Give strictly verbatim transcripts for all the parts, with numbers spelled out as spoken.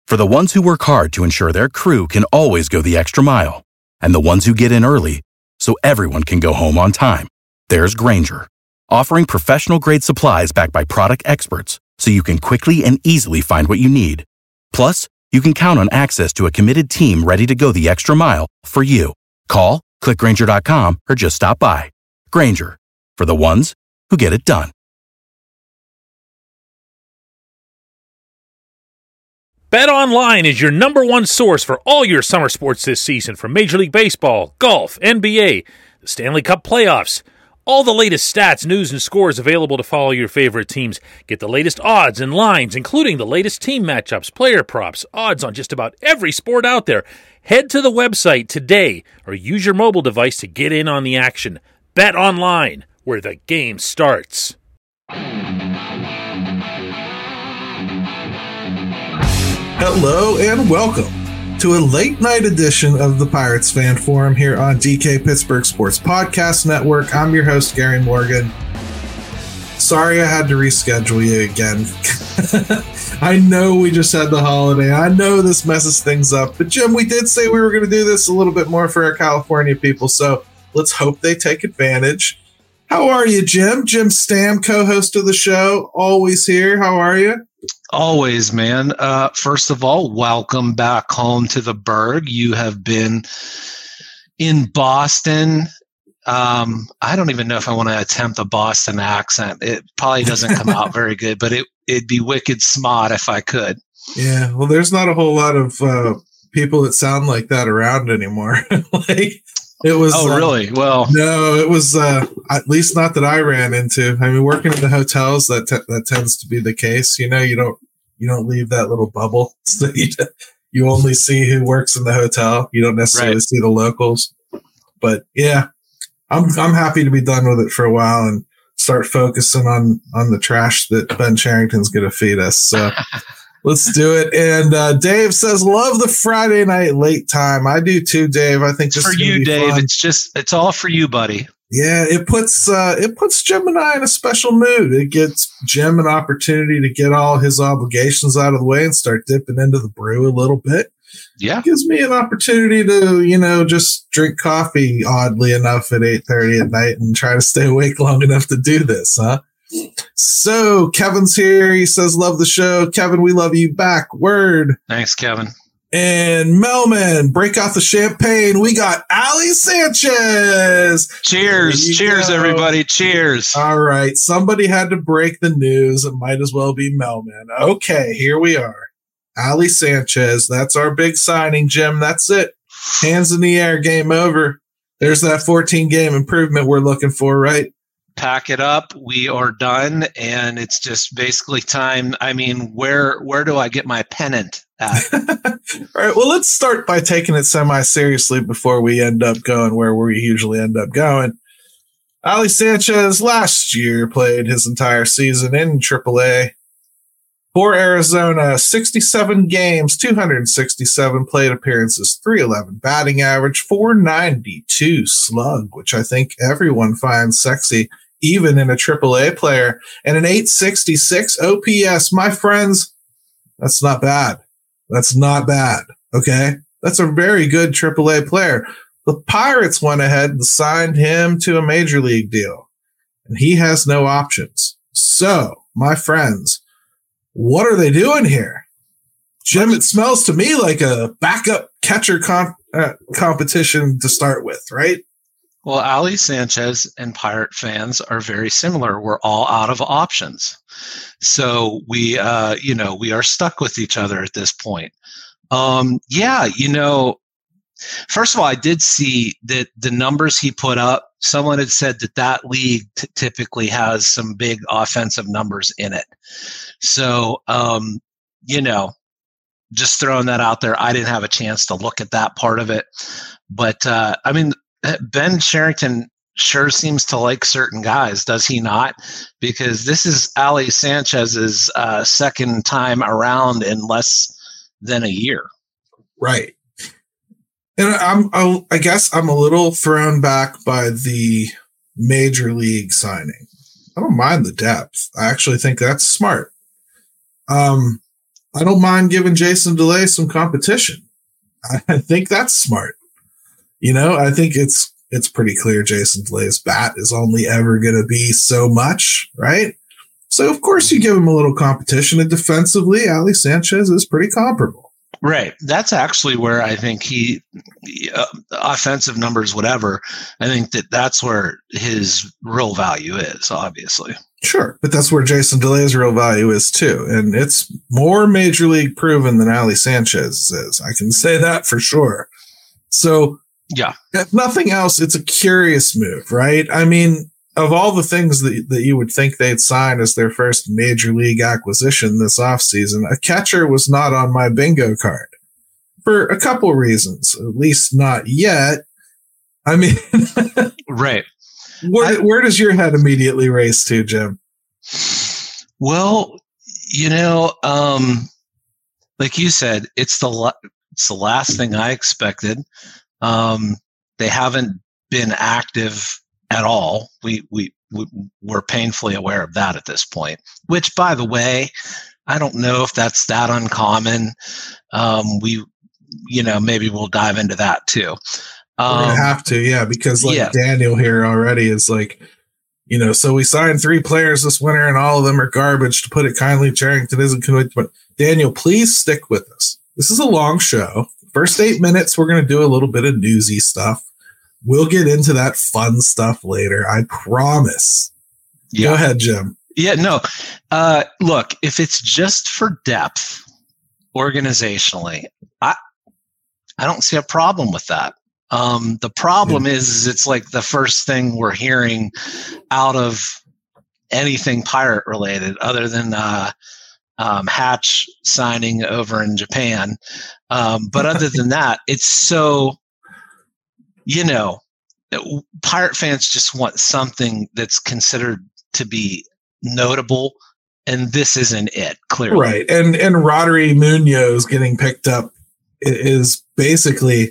For the ones who work hard to ensure their crew can always go the extra mile, and the ones who get in early so everyone can go home on time, there's Grainger, offering professional-grade supplies backed by product experts so you can quickly and easily find what you need. Plus, you can count on access to a committed team ready to go the extra mile for you. Call, click Grainger dot com, or just stop by. Grainger, for the ones who get it done. BetOnline is your number one source for all your summer sports this season, from Major League Baseball, golf, N B A, the Stanley Cup playoffs. All the latest stats, news, and scores available to follow your favorite teams. Get the latest odds and lines, including the latest team matchups, player props, odds on just about every sport out there. Head to the website today or use your mobile device to get in on the action. BetOnline, where the game starts. Hello and welcome to a late night edition of the Pirates Fan Forum here on D K Pittsburgh Sports Podcast Network. I'm your host, Gary Morgan. Sorry I had to reschedule you again. I know we just had the holiday. I know this messes things up. But Jim, we did say we were going to do this a little bit more for our California people, so let's hope they take advantage. How are you, Jim? Jim Stam, co-host of the show, always here. How are you? Always, man. Uh, first of all, welcome back home to the Berg. You have been in Boston. Um, I don't even know if I want to attempt a Boston accent. It probably doesn't come out very good, but it, it'd be wicked smart if I could. Yeah, well, there's not a whole lot of uh, people that sound like that around anymore. like it was. Oh, uh, really? Well, no, it was uh, at least not that I ran into. I mean, working in the hotels, that te- that tends to be the case. You know, you don't you don't leave that little bubble. So you, you only see who works in the hotel. You don't necessarily right. see the locals. But yeah, I'm I'm happy to be done with it for a while and start focusing on on the trash that Ben Charrington's going to feed us. So. Let's do it. And uh, Dave says, love the Friday night late time. I do too, Dave. I think this for is you, be Dave. fun. It's just, it's all for you, buddy. Yeah, it puts uh, it puts Jim and I in a special mood. It gets Jim an opportunity to get all his obligations out of the way and start dipping into the brew a little bit. Yeah, it gives me an opportunity to, you know, just drink coffee oddly enough at eight thirty at night and try to stay awake long enough to do this, huh? So Kevin's here. He says, love the show. Kevin, we love you back. Word. Thanks, Kevin. And Melman, break out the champagne. We got Ali Sanchez. Cheers. Cheers, go. Everybody. Cheers. All right. Somebody had to break the news. It might as well be Melman. Okay, here we are. Ali Sanchez. That's our big signing, Jim. That's it. Hands in the air. Game over. There's that fourteen game improvement we're looking for, right? Pack it up. We are done, and it's just basically time. I mean, where where do I get my pennant at? All right. Well, let's start by taking it semi-seriously before we end up going where we usually end up going. Ali Sanchez last year played his entire season in triple A for Arizona. sixty-seven games, two hundred sixty-seven plate appearances, three eleven batting average, four ninety-two slug, which I think everyone finds sexy, even in a triple A player, and an eight sixty-six O P S. My friends, that's not bad. That's not bad. Okay. That's a very good triple A player. The Pirates went ahead and signed him to a major league deal, and he has no options. So, my friends, what are they doing here? Jim, it smells to me like a backup catcher comp- uh, competition to start with, right? Well, Ali Sanchez and Pirate fans are very similar. We're all out of options. So we, uh, you know, we are stuck with each other at this point. Um, yeah, you know, first of all, I did see that the numbers he put up, someone had said that that league t- typically has some big offensive numbers in it. So, um, you know, just throwing that out there, I didn't have a chance to look at that part of it. But, uh, I mean, Ben Charrington sure seems to like certain guys, does he not? Because this is Ali Sanchez's uh, second time around in less than a year. Right. And I'm, I, I guess I'm a little thrown back by the major league signing. I don't mind the depth. I actually think that's smart. Um, I don't mind giving Jason DeLay some competition. I think that's smart. You know, I think it's it's pretty clear Jason DeLay's bat is only ever going to be so much, right? So, of course, you give him a little competition. And defensively, Ali Sanchez is pretty comparable. Right. That's actually where I think he, uh, offensive numbers, whatever, I think that that's where his real value is, obviously. Sure. But that's where Jason DeLay's real value is, too. And it's more major league proven than Ali Sanchez is. I can say that for sure. So, yeah, if nothing else, it's a curious move, right? I mean, of all the things that, that you would think they'd sign as their first major league acquisition this offseason, a catcher was not on my bingo card for a couple reasons, at least not yet. I mean, right. Where, I, where does your head immediately race to, Jim? Well, you know, um, like you said, it's the, la- it's the last thing I expected. Um, they haven't been active at all. We, we, we, we're painfully aware of that at this point, which, by the way, I don't know if that's that uncommon. Um, we, you know, maybe we'll dive into that too. Um, We're gonna have to, yeah, because like yeah. Daniel here already is like, you know, so we signed three players this winter and all of them are garbage, to put it kindly. Charrington isn't convinced, but Daniel, please stick with us. This is a long show. First eight minutes, we're going to do a little bit of newsy stuff. We'll get into that fun stuff later. I promise. Yeah. Go ahead, Jim. Yeah, no. Uh, look, if it's just for depth organizationally, I I don't see a problem with that. Um, the problem yeah. is, is it's like the first thing we're hearing out of anything Pirate related, other than uh, um, Hatch signing over in Japan. Um, but other than that, it's so, you know, Pirate fans just want something that's considered to be notable, and this isn't it, clearly. Right. And and Rodri Munoz getting picked up is basically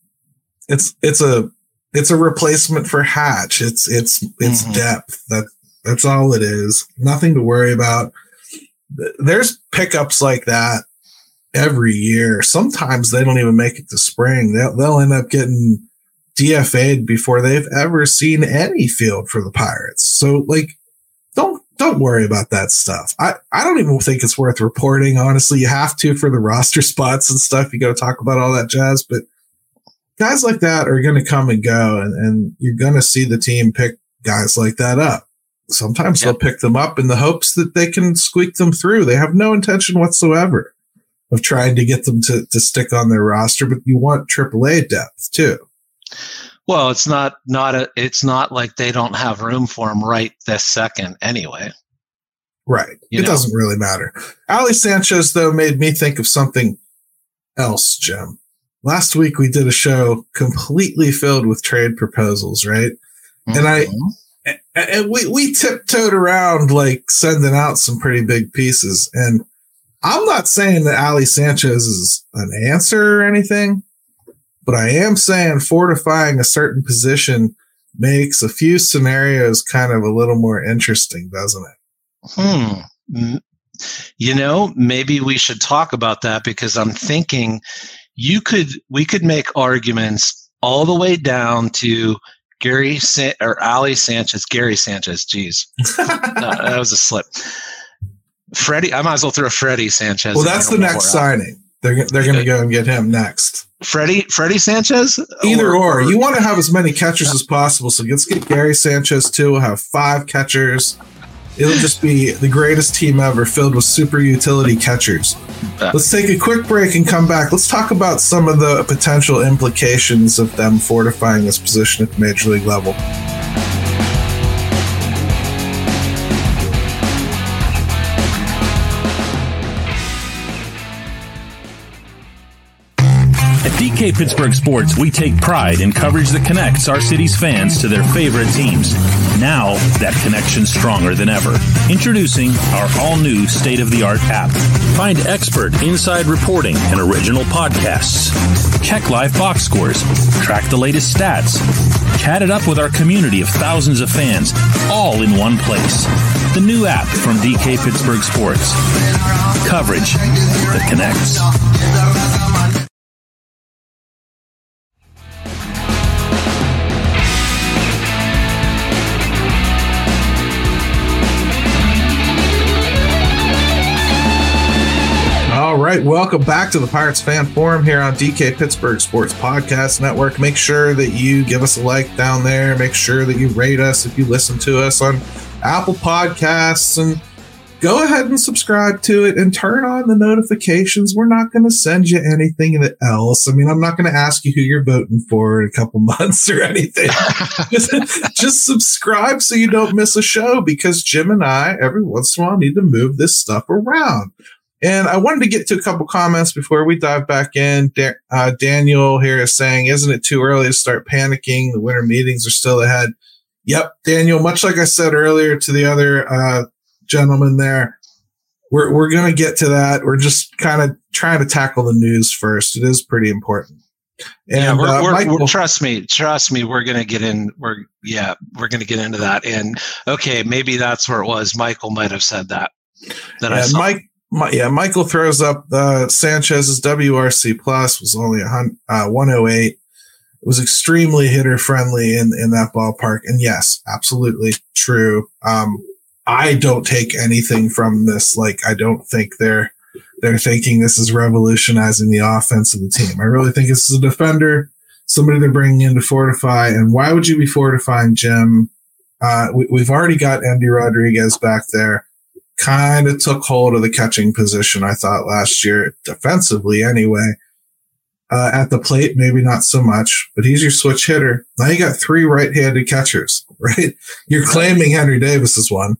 it's it's a it's a replacement for Hatch. It's it's it's mm-hmm. depth. That that's all it is. Nothing to worry about. There's pickups like that every year. Sometimes they don't even make it to spring. They'll they'll end up getting D F A'd before they've ever seen any field for the Pirates. So like, don't don't worry about that stuff. I, I don't even think it's worth reporting. Honestly, you have to for the roster spots and stuff. You got to talk about all that jazz, but guys like that are going to come and go, and, and you're going to see the team pick guys like that up. Sometimes yep. they'll pick them up in the hopes that they can squeak them through. They have no intention whatsoever of trying to get them to, to stick on their roster, but you want triple A depth too. Well, it's not not a. It's not like they don't have room for him right this second, anyway. Right. You it know? Doesn't really matter. Ali Sanchez, though, made me think of something else, Jim. Last week we did a show completely filled with trade proposals, right? Mm-hmm. And I and we we tiptoed around like sending out some pretty big pieces. And I'm not saying that Ali Sanchez is an answer or anything. But I am saying fortifying a certain position makes a few scenarios kind of a little more interesting, doesn't it? Hmm. You know, maybe we should talk about that, because I'm thinking you could, we could make arguments all the way down to Gary San- or Ali Sanchez, Gary Sanchez. Geez, uh, that was a slip. Freddie, I might as well throw Freddie Sanchez. Well, that's the next signing. They're they're going to go and get him next. Freddie, Freddie Sanchez? Either or, or. You want to have as many catchers as possible. So let's get Gary Sanchez too. We'll have five catchers. It'll just be the greatest team ever, filled with super utility catchers. Uh, let's take a quick break and come back. Let's talk about some of the potential implications of them fortifying this position at the major league level. At D K Pittsburgh Sports, we take pride in coverage that connects our city's fans to their favorite teams. Now, that connection's stronger than ever. Introducing our all-new state-of-the-art app. Find expert inside reporting and original podcasts. Check live box scores. Track the latest stats. Chat it up with our community of thousands of fans, all in one place. the new app from D K Pittsburgh Sports. Coverage that connects. All right, welcome back to the Pirates Fan Forum here on D K Pittsburgh Sports Podcast Network. Make sure that you give us a like down there. Make sure that you rate us if you listen to us on Apple Podcasts, and go ahead and subscribe to it and turn on the notifications. We're not going to send you anything else. I mean, I'm not going to ask you who you're voting for in a couple months or anything. just, just subscribe so you don't miss a show, because Jim and I, every once in a while, need to move this stuff around. And I wanted to get to a couple comments before we dive back in. Da- uh, Daniel here is saying, isn't it too early to start panicking? The winter meetings are still ahead. Yep, Daniel, much like I said earlier to the other uh, gentleman there, we're we're going to get to that. We're just kind of trying to tackle the news first. It is pretty important. And yeah, we're, uh, we're, Michael, we're, trust me, trust me, we're going to get in. We're yeah, we're going to get into that. And okay, maybe that's where it was. Michael might have said that. That yeah, I saw. Mike. My, yeah, Michael throws up uh, Sanchez's W R C plus was only uh, one oh eight. It was extremely hitter friendly in, in that ballpark. And yes, absolutely true. Um, I don't take anything from this. Like, I don't think they're, they're thinking this is revolutionizing the offense of the team. I really think this is a defender, somebody they're bringing in to fortify. And why would you be fortifying Jim? Uh, we, we've already got Andy Rodriguez back there. Kind of took hold of the catching position, I thought, last year, defensively anyway. Uh, at the plate, maybe not so much, but he's your switch hitter. Now you got three right-handed catchers, right? You're claiming Henry Davis is one,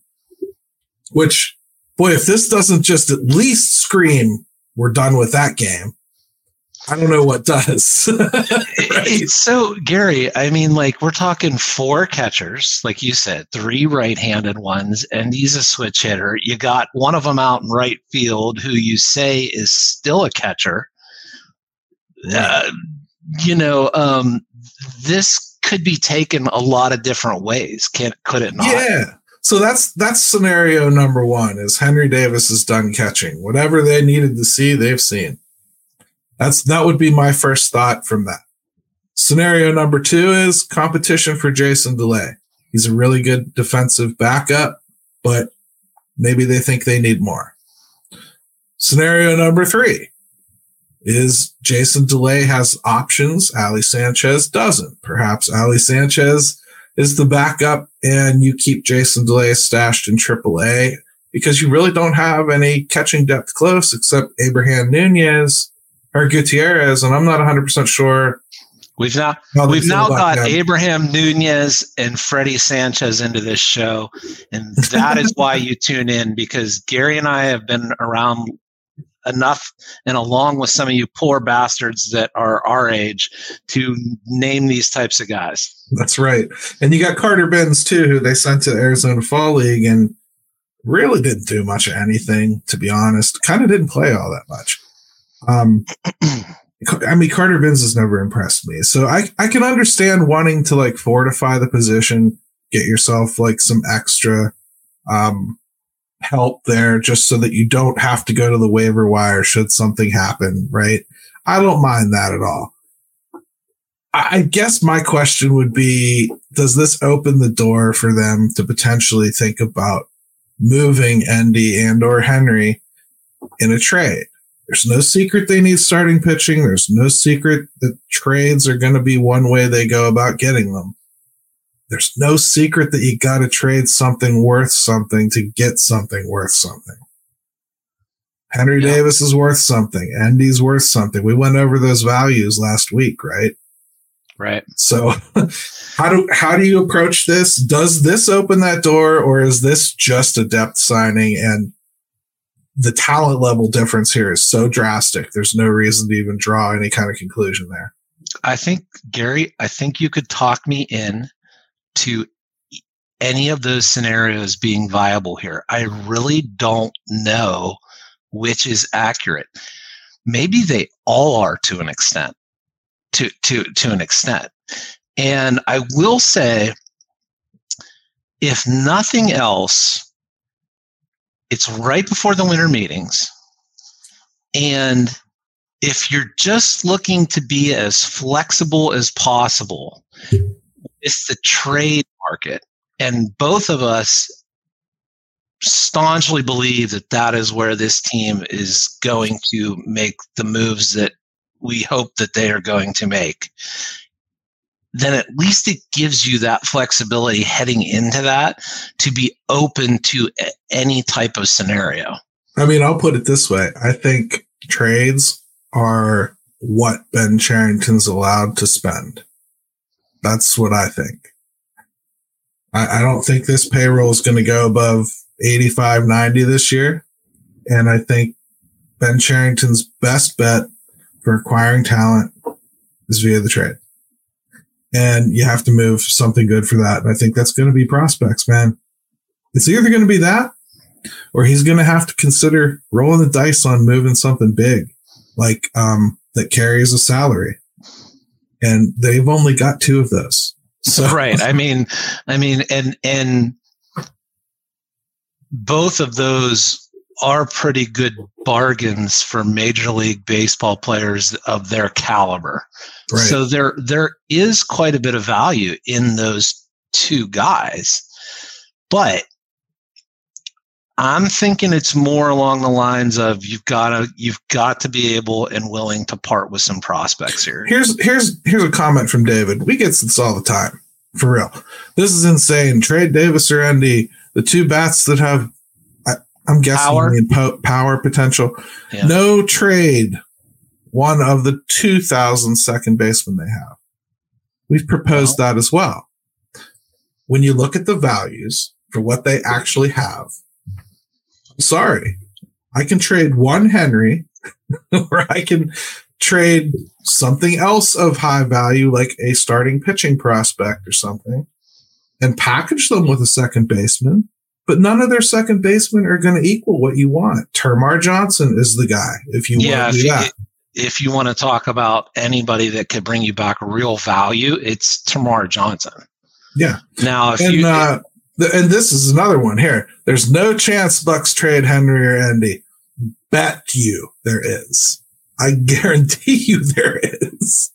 which, boy, if this doesn't just at least scream, we're done with that game, I don't know what does. Right? So, Gary, I mean, like, we're talking four catchers, like you said, three right-handed ones, and he's a switch hitter. You got one of them out in right field who you say is still a catcher. Uh, you know, um, this could be taken a lot of different ways. Can could it not? Yeah. So that's that's scenario number one. Is Henry Davis is done catching. Whatever they needed to see, they've seen. That's that would be my first thought from that. Scenario number two is competition for Jason DeLay. He's a really good defensive backup, but maybe they think they need more. Scenario number three is Jason DeLay has options. Ali Sanchez doesn't. Perhaps Ali Sanchez is the backup and you keep Jason DeLay stashed in triple A because you really don't have any catching depth close except Abraham Nunez or Gutierrez. And I'm not one hundred percent sure. We've now, we've now got him. Abraham Nunez and Freddie Sanchez into this show. And that is why you tune in, because Gary and I have been around enough and along with some of you poor bastards that are our age to name these types of guys. That's right. And you got Carter Benz too, who they sent to Arizona Fall League and really didn't do much of anything, to be honest. Kind of didn't play all that much. Um, I mean, Carter Benz has never impressed me. So I, I can understand wanting to like fortify the position, get yourself like some extra, um, help there just so that you don't have to go to the waiver wire should something happen, right? I don't mind that at all. I guess my question would be, does this open the door for them to potentially think about moving Endy and or Henry in a trade? There's no secret they need starting pitching. There's no secret that trades are going to be one way they go about getting them. There's no secret that you got to trade something worth something to get something worth something. Henry yeah. Davis is worth something. Endy's worth something. We went over those values last week, right? Right. So how do how do you approach this? Does this open that door, or is this just a depth signing and the talent level difference here is so drastic there's no reason to even draw any kind of conclusion there? I think, Gary, I think you could talk me in to any of those scenarios being viable here. I really don't know which is accurate. Maybe they all are to an extent, to, to, to an extent. And I will say, if nothing else, It's right before the winter meetings. And if you're just looking to be as flexible as possible with the trade market, and both of us staunchly believe that that is where this team is going to make the moves that we hope that they are going to make, then at least it gives you that flexibility heading into that to be open to any type of scenario. I mean, I'll put it this way. I think trades are what Ben Cherington's allowed to spend. That's what I think. I, I don't think this payroll is going to go above eighty-five, ninety this year. And I think Ben Cherington's best bet for acquiring talent is via the trade. And you have to move something good for that. And I think that's going to be prospects, man. It's either going to be that or he's going to have to consider rolling the dice on moving something big, like um, that carries a salary. And they've only got two of those. So. Right. I mean, I mean, and, and both of those are pretty good bargains for Major League Baseball players of their caliber. Right. So there, there is quite a bit of value in those two guys, but I'm thinking it's more along the lines of you've got to, you've got to be able and willing to part with some prospects here. Here's, here's, here's a comment from David. We get this all the time, for real. This is insane. Trade Davis or Endy, the two bats that have, I, I'm guessing, power, mean po- power potential. Yeah. No trade one of the two thousand second basemen they have. We've proposed wow. that as well. When you look at the values for what they actually have, I'm sorry, I can trade one Henry or I can trade something else of high value, like a starting pitching prospect or something, and package them with a second baseman. But none of their second basemen are going to equal what you want. Termarr Johnson is the guy if you yeah, want to do if that. You, if you want to talk about anybody that could bring you back real value, it's Termarr Johnson. Yeah. Now, if and, you uh, the, and this is another one here. There's no chance Bucks trade Henry or Endy. Bet you there is. I guarantee you there is.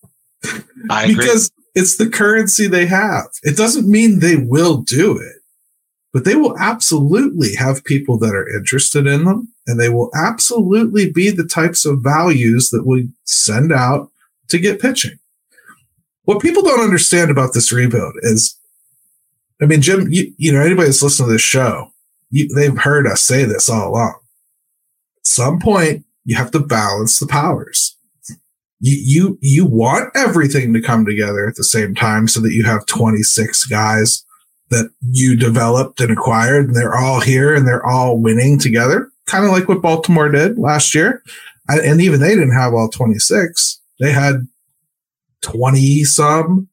I agree. Because it's the currency they have. It doesn't mean they will do it, but they will absolutely have people that are interested in them, and they will absolutely be the types of values that we send out to get pitching. What people don't understand about this rebuild is, I mean, Jim, you, you know, anybody that's listening to this show, you, they've heard us say this all along. At some point, you have to balance the powers. You, you, you want everything to come together at the same time so that you have twenty-six guys that you developed and acquired, and they're all here and they're all winning together, kind of like what Baltimore did last year. I, and even they didn't have all twenty-six. They had twenty some,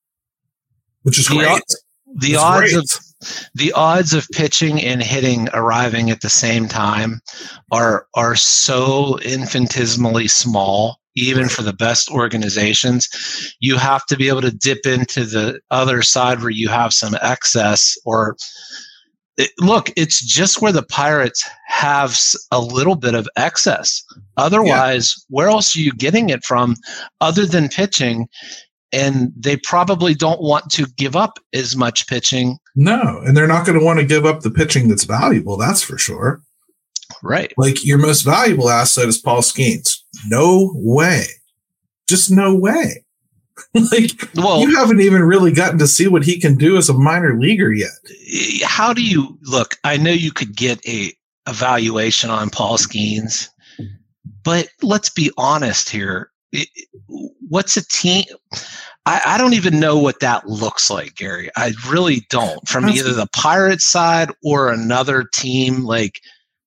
which is the great. Odds, the it's odds great. of the odds of pitching and hitting arriving at the same time are are so infinitesimally small. Even for the best organizations, you have to be able to dip into the other side where you have some excess. Or it, look, it's just where the Pirates have a little bit of excess. Otherwise, yeah. Where else are you getting it from other than pitching? And they probably don't want to give up as much pitching. No, and they're not going to want to give up the pitching that's valuable. That's for sure. Right. Like your most valuable asset is Paul Skeens. No way. Just no way. Like, well, you haven't even really gotten to see what he can do as a minor leaguer yet. How do you look? I know you could get a evaluation on Paul Skeens, but let's be honest here. It, what's a team? I, I don't even know what that looks like, Gary. I really don't. From either the Pirates side or another team, like,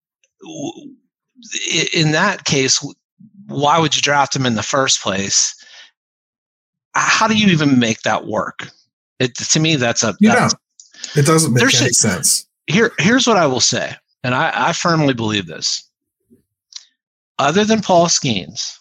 in that case, why would you draft him in the first place? How do you even make that work? It, to me, that's a you that's, know, it doesn't make any should, sense. Here, here's what I will say, and I, I firmly believe this. Other than Paul Skeens,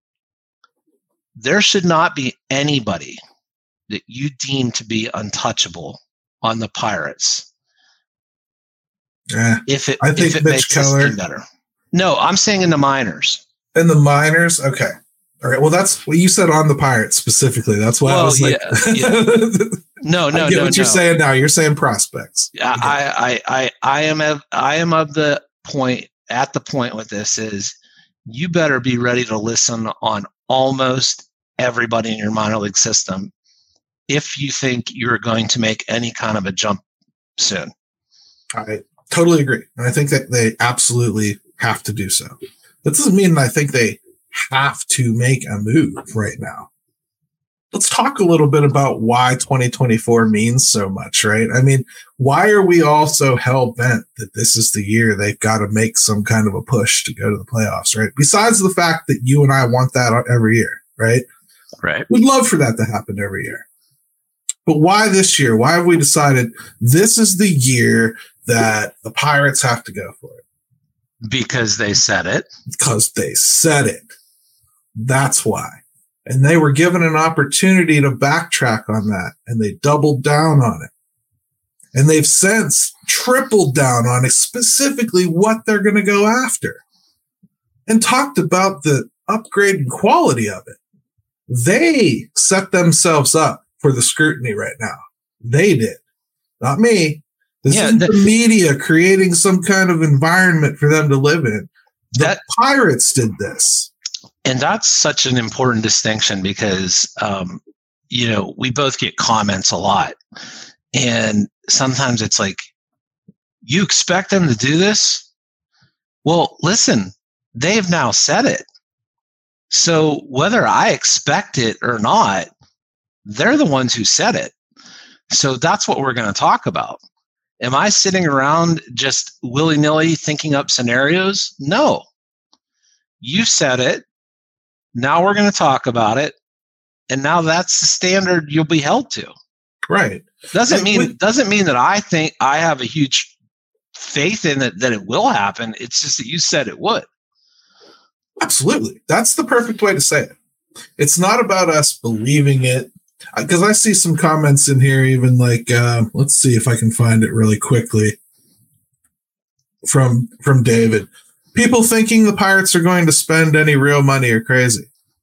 there should not be anybody that you deem to be untouchable on the Pirates. Eh, if it, I think if it Mitch makes Keller, this team better. No, I'm saying in the minors. In the minors? Okay. All right. Well, that's what you said on the Pirates specifically. That's why well, I was like, yeah, yeah. no, no, I get no, what no. you're saying now. You're saying prospects. I, I, I, I am of, I am of the point at the point with this is you better be ready to listen on almost everybody in your minor league system if you think you're going to make any kind of a jump soon. I totally agree. And I think that they absolutely have to do so. That doesn't mean I think they have to make a move right now. Let's talk a little bit about why twenty twenty-four means so much, right? I mean, why are we all so hell-bent that this is the year they've got to make some kind of a push to go to the playoffs, right? Besides the fact that you and I want that every year, right? Right. We'd love for that to happen every year. But why this year? Why have we decided this is the year that the Pirates have to go for it? Because they said it. Because they said it. That's why. And they were given an opportunity to backtrack on that, and they doubled down on it. And they've since tripled down on it, specifically what they're going to go after, and talked about the upgrade and quality of it. They set themselves up for the scrutiny right now. They did. Not me. This yeah, isn't the media creating some kind of environment for them to live in. The that, Pirates did this. And that's such an important distinction because, um, you know, we both get comments a lot. And sometimes it's like, you expect them to do this? Well, listen, they've now said it. So whether I expect it or not, they're the ones who said it. So that's what we're going to talk about. Am I sitting around just willy-nilly thinking up scenarios? No. You said it. Now we're going to talk about it. And now that's the standard you'll be held to. Right. Doesn't mean we, doesn't mean that I think I have a huge faith in it that it will happen. It's just that you said it would. Absolutely. That's the perfect way to say it. It's not about us believing it. Because I see some comments in here, even like, uh, let's see if I can find it really quickly from from David. People thinking the Pirates are going to spend any real money are crazy.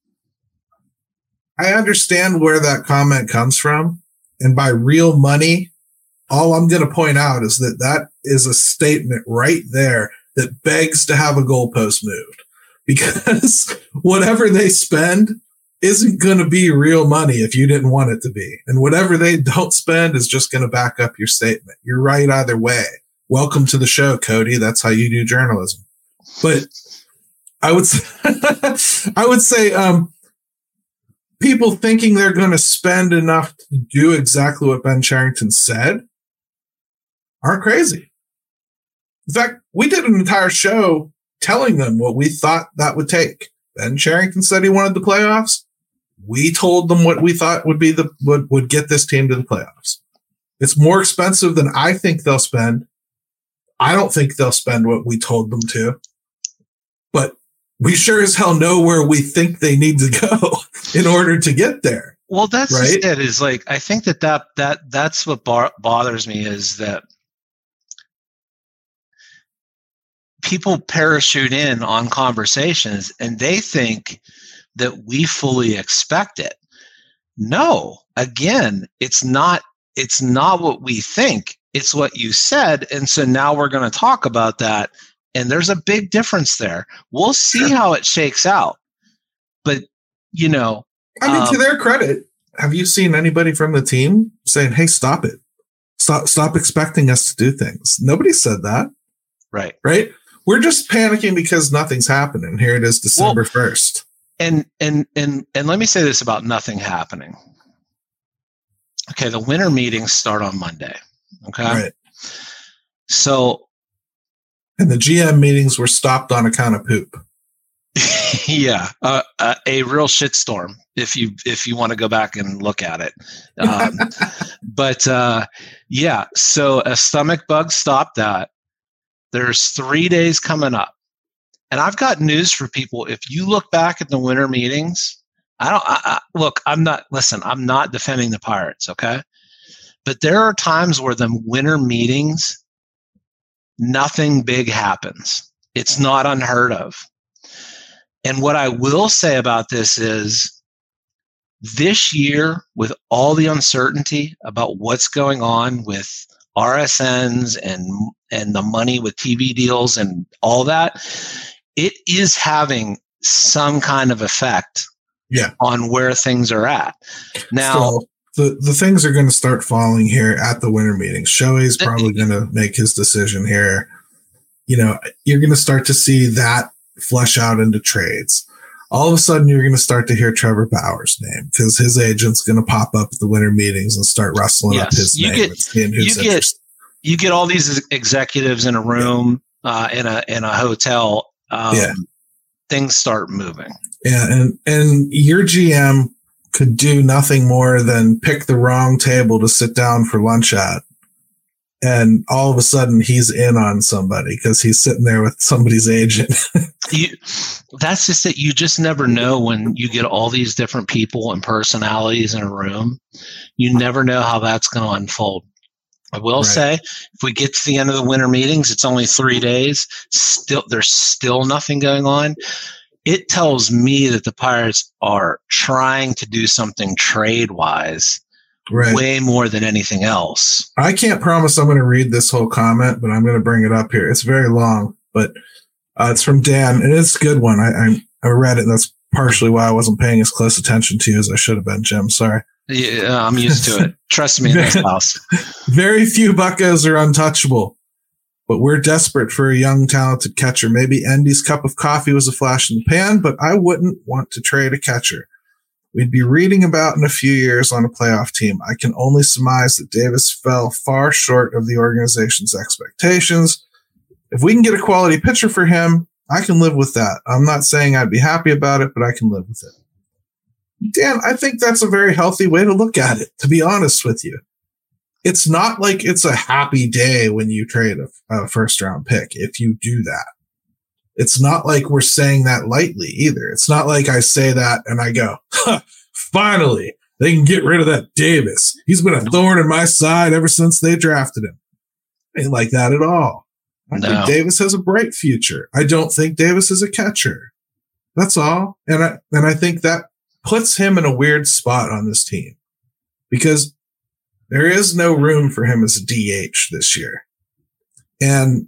I understand where that comment comes from. And by real money, all I'm going to point out is that that is a statement right there that begs to have a goalpost moved. Because whatever they spend isn't going to be real money if you didn't want it to be. And whatever they don't spend is just going to back up your statement. You're right either way. Welcome to the show, Cody. That's how you do journalism. But I would say, I would say um, people thinking they're going to spend enough to do exactly what Ben Cherington said aren't crazy. In fact, we did an entire show telling them what we thought that would take. Ben Cherington said he wanted the playoffs. We told them what we thought would be the would, would get this team to the playoffs. It's more expensive than I think they'll spend. I don't think they'll spend what we told them to. But we sure as hell know where we think they need to go in order to get there. Well, that's right? it. Is like I think that, that that that's what bar- bothers me is that people parachute in on conversations and they think that we fully expect it. No, again, it's not, it's not what we think. It's what you said. And so now we're going to talk about that. And there's a big difference there. We'll see sure. how it shakes out. But, you know, I mean, um, to their credit, have you seen anybody from the team saying, hey, stop it. Stop, stop expecting us to do things. Nobody said that. Right. Right. We're just panicking because nothing's happening. Here it is, December well, first. And and and and let me say this about nothing happening. Okay, the winter meetings start on Monday. Okay. Right. So and the G M meetings were stopped on account of poop. yeah, uh, uh, a real shitstorm if you if you want to go back and look at it. Um, but uh, yeah, so a stomach bug stopped that. There's three days coming up. And I've got news for people. If you look back at the winter meetings, I don't I, I, look, I'm not, listen, I'm not defending the Pirates, okay? But there are times where the winter meetings nothing big happens. It's not unheard of. And what I will say about this is this year, with all the uncertainty about what's going on with R S Ns and and the money with T V deals and all that, it is having some kind of effect yeah. on where things are at. Now, so the, the things are going to start falling here at the winter meetings. Shohei's probably going to make his decision here. You know, you're going to start to see that flesh out into trades. All of a sudden, you're going to start to hear Trevor Bauer's name because his agent's going to pop up at the winter meetings and start wrestling yes, up his you name get, and seeing who's you get, interested. You get all these executives in a room, yeah. uh, in a in a hotel. Um, yeah. Things start moving. Yeah, and and your G M could do nothing more than pick the wrong table to sit down for lunch at. And all of a sudden he's in on somebody because he's sitting there with somebody's agent. you, that's just it. You just never know when you get all these different people and personalities in a room. You never know how that's going to unfold. I will right. say, if we get to the end of the winter meetings, it's only three days. Still, there's still nothing going on. It tells me that the Pirates are trying to do something trade-wise. Right. Way more than anything else. I can't promise I'm going to read this whole comment, but I'm going to bring it up here. It's very long, but uh, it's from Dan, and it's a good one. I, I I read it, and that's partially why I wasn't paying as close attention to you as I should have been, Jim. Sorry. Yeah, I'm used to it. Trust me in this house. Very few Buccos are untouchable, but we're desperate for a young, talented catcher. Maybe Endy's cup of coffee was a flash in the pan, but I wouldn't want to trade a catcher we'd be reading about in a few years on a playoff team. I can only surmise that Davis fell far short of the organization's expectations. If we can get a quality pitcher for him, I can live with that. I'm not saying I'd be happy about it, but I can live with it. Dan, I think that's a very healthy way to look at it, to be honest with you. It's not like it's a happy day when you trade a, a first round pick if you do that. It's not like we're saying that lightly either. It's not like I say that and I go, huh, finally, they can get rid of that Davis. He's been a thorn in my side ever since they drafted him. Ain't like that at all. I no. think Davis has a bright future. I don't think Davis is a catcher. That's all. And I, and I think that puts him in a weird spot on this team because there is no room for him as a D H this year. And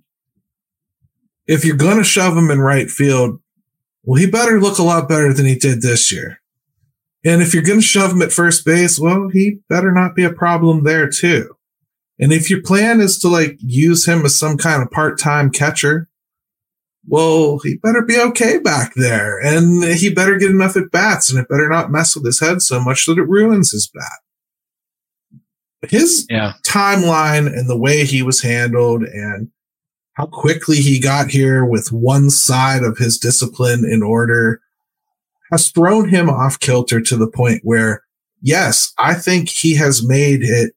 if you're going to shove him in right field, well, he better look a lot better than he did this year. And if you're going to shove him at first base, well, he better not be a problem there too. And if your plan is to like use him as some kind of part-time catcher, well, he better be okay back there. And he better get enough at bats and it better not mess with his head so much that it ruins his bat. His yeah. timeline and the way he was handled and how quickly he got here with one side of his discipline in order has thrown him off kilter to the point where, yes, I think he has made it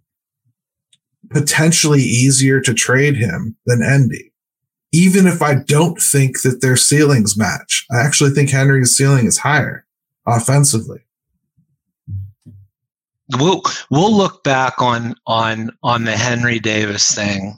potentially easier to trade him than Endy. Even if I don't think that their ceilings match, I actually think Henry's ceiling is higher offensively. We'll we'll look back on on on the Henry Davis thing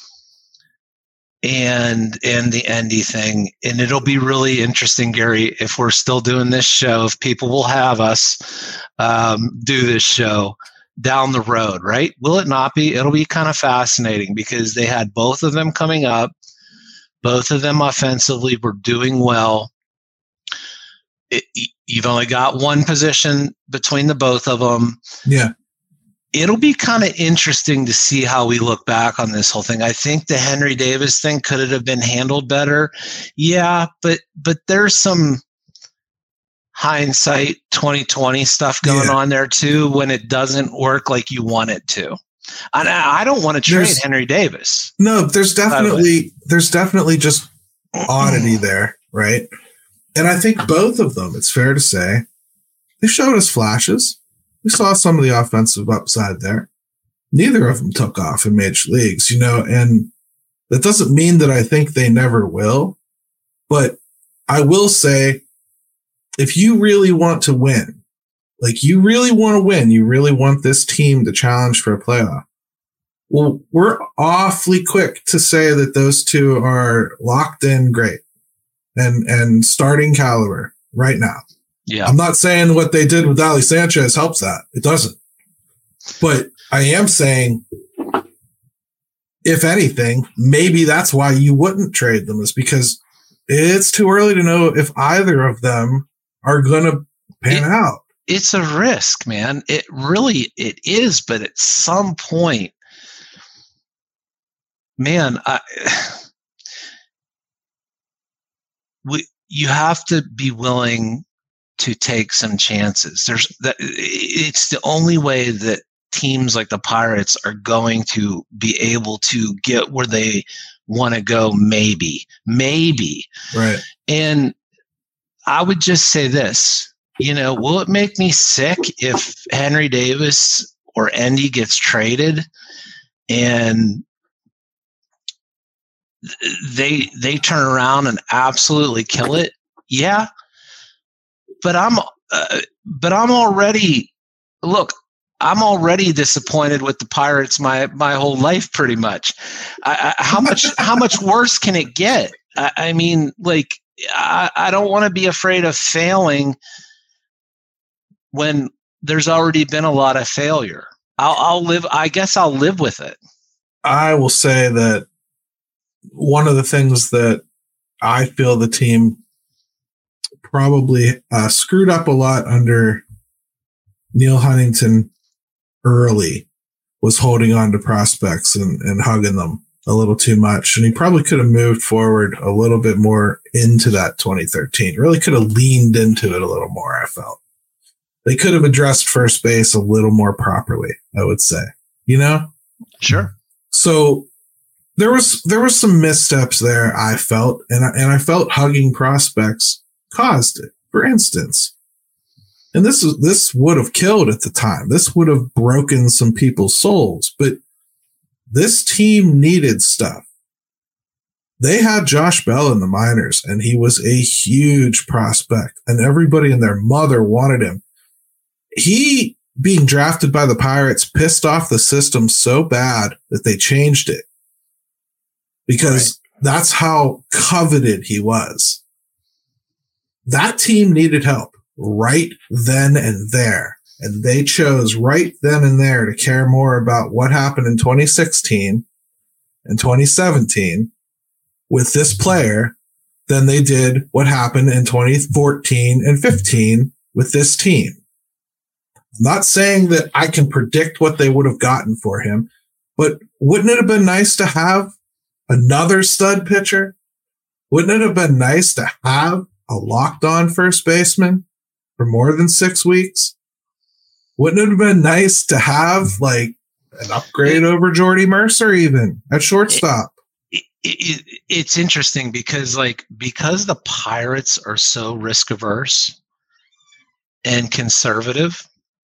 and and the Endy thing, and it'll be really interesting, Gary, if we're still doing this show, if people will have us um, do this show down the road, right? Will it not be? It'll be kind of fascinating because they had both of them coming up. Both of them offensively were doing well. It, you've only got one position between the both of them. Yeah. It'll be kind of interesting to see how we look back on this whole thing. I think the Henry Davis thing could it have been handled better? Yeah, but but there's some hindsight twenty twenty stuff going yeah. on there too when it doesn't work like you want it to. And I don't want to trade there's, Henry Davis. No, there's definitely there's definitely just oddity there, right? And I think both of them, it's fair to say, they showed us flashes. We saw some of the offensive upside there. Neither of them took off in major leagues, you know, and that doesn't mean that I think they never will. But I will say, if you really want to win, like you really want to win, you really want this team to challenge for a playoff, Well, we're awfully quick to say that those two are locked in great and, and starting caliber right now. Yeah. I'm not saying what they did with Ali Sanchez helps that. It doesn't. But I am saying, if anything, maybe that's why you wouldn't trade them, is because it's too early to know if either of them are going to pan it, out. It's a risk, man. It really, it is. But at some point, man, I, we, you have to be willing to take some chances. There's that. It's the only way that teams like the Pirates are going to be able to get where they want to go. Maybe, maybe. Right. And I would just say this, you know, will it make me sick if Henry Davis or Endy gets traded and they, they turn around and absolutely kill it? Yeah. But I'm, uh, but I'm already, look, I'm already disappointed with the Pirates my, my whole life, pretty much. I, I, how much how much worse can it get? I, I mean, like, I, I don't want to be afraid of failing when there's already been a lot of failure. I'll, I'll live. I guess I'll live with it. I will say that one of the things that I feel the team probably uh, screwed up a lot under Neil Huntington early was holding on to prospects and, and hugging them a little too much. And he probably could have moved forward a little bit more into that twenty thirteen. Really could have leaned into it a little more, I felt. They could have addressed first base a little more properly, I would say. You know? Sure. So there was there was some missteps there, I felt, and I, and I felt hugging prospects caused it. For instance, and this is this would have killed at the time. This would have broken some people's souls. But this team needed stuff. They had Josh Bell in the minors, and he was a huge prospect, and everybody and their mother wanted him. He, being drafted by the Pirates, pissed off the system so bad that they changed it because right. That's how coveted he was. That team needed help right then and there. And they chose right then and there to care more about what happened in twenty sixteen and twenty seventeen with this player than they did what happened in twenty fourteen and fifteen with this team. I'm not saying that I can predict what they would have gotten for him, but wouldn't it have been nice to have another stud pitcher? Wouldn't it have been nice to have a locked-on first baseman for more than six weeks? Wouldn't it have been nice to have like an upgrade over Jordy Mercer even at shortstop? It, it, it, it's interesting because like because the Pirates are so risk averse and conservative,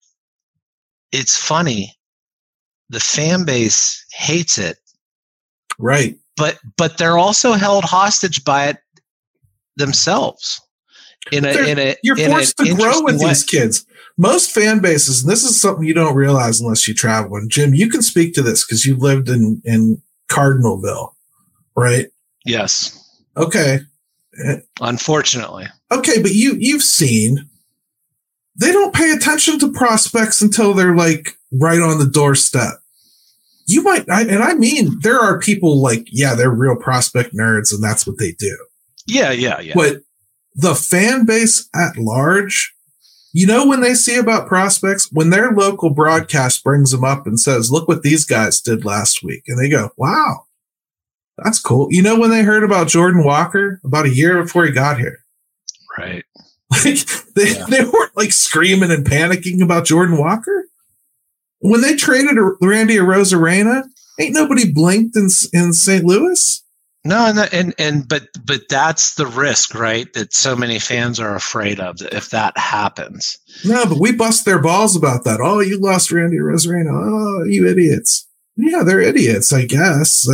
it's funny. The fan base hates it. Right. But but they're also held hostage by it themselves. In a, in a, you're in forced to grow with way. these kids. Most fan bases, and this is something you don't realize unless you travel. And Jim, you can speak to this because you lived in, in Cardinalville, right? Yes. Okay. Unfortunately. Okay, but you you've seen they don't pay attention to prospects until they're like right on the doorstep. You might, I, and I mean, there are people like, yeah, they're real prospect nerds, and that's what they do. Yeah, yeah, yeah. But the fan base at large, you know, when they see about prospects, when their local broadcast brings them up and says, look what these guys did last week. And they go, wow, that's cool. You know, when they heard about Jordan Walker about a year before he got here, right? Like they, yeah. they weren't like screaming and panicking about Jordan Walker. When they traded Randy Arozarena, ain't nobody blinked in, in Saint Louis. No, and, and and but but that's the risk, right? That so many fans are afraid of if that happens. No, but we bust their balls about that. Oh, you lost Randy Arozarena. Oh, you idiots. Yeah, they're idiots, I guess.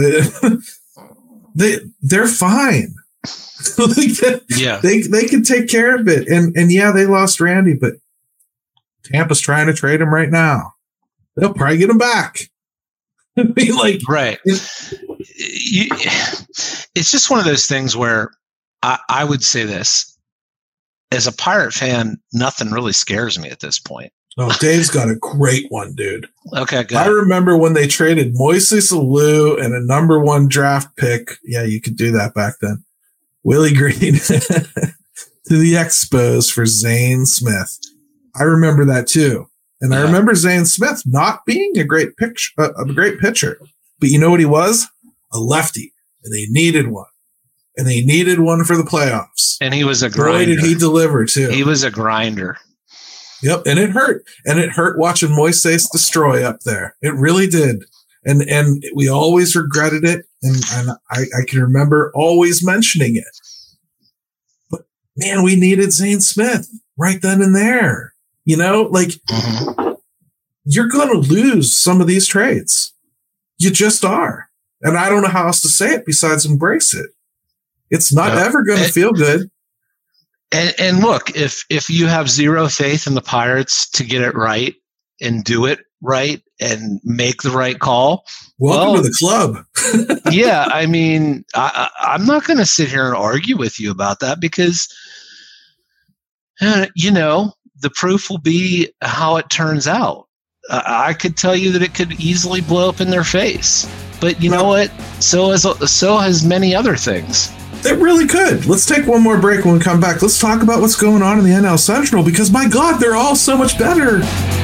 they they're fine. like yeah, they they can take care of it. And and yeah, they lost Randy, but Tampa's trying to trade him right now. They'll probably get him back. I mean, like, right. It's, you, it's just one of those things where I, I would say this. As a Pirate fan, nothing really scares me at this point. Oh, Dave's got a great one, dude. Okay, good. I remember when they traded Moises Alou and a number one draft pick. Yeah, you could do that back then. Willie Green to the Expos for Zane Smith. I remember that too. And yeah. I remember Zane Smith not being a great pitch, uh, a great pitcher. But you know what he was? A lefty. And they needed one. And they needed one for the playoffs. And he was a grinder. Boy, did he deliver too. He was a grinder. Yep. And it hurt. And it hurt watching Moises destroy up there. It really did. And and we always regretted it. And, and I, I can remember always mentioning it. But man, we needed Zane Smith right then and there. You know, like mm-hmm. You're going to lose some of these trades. You just are. And I don't know how else to say it besides embrace it. It's not uh, ever going to feel good. And, and look, if if you have zero faith in the Pirates to get it right and do it right and make the right call, welcome well, to the club. yeah, I mean, I, I'm not going to sit here and argue with you about that because, uh, you know, the proof will be how it turns out. Uh, I could tell you that it could easily blow up in their face, but you know what? So has so has many other things. It really could. Let's take one more break when we come back. Let's talk about what's going on in the N L Central because, my God, they're all so much better.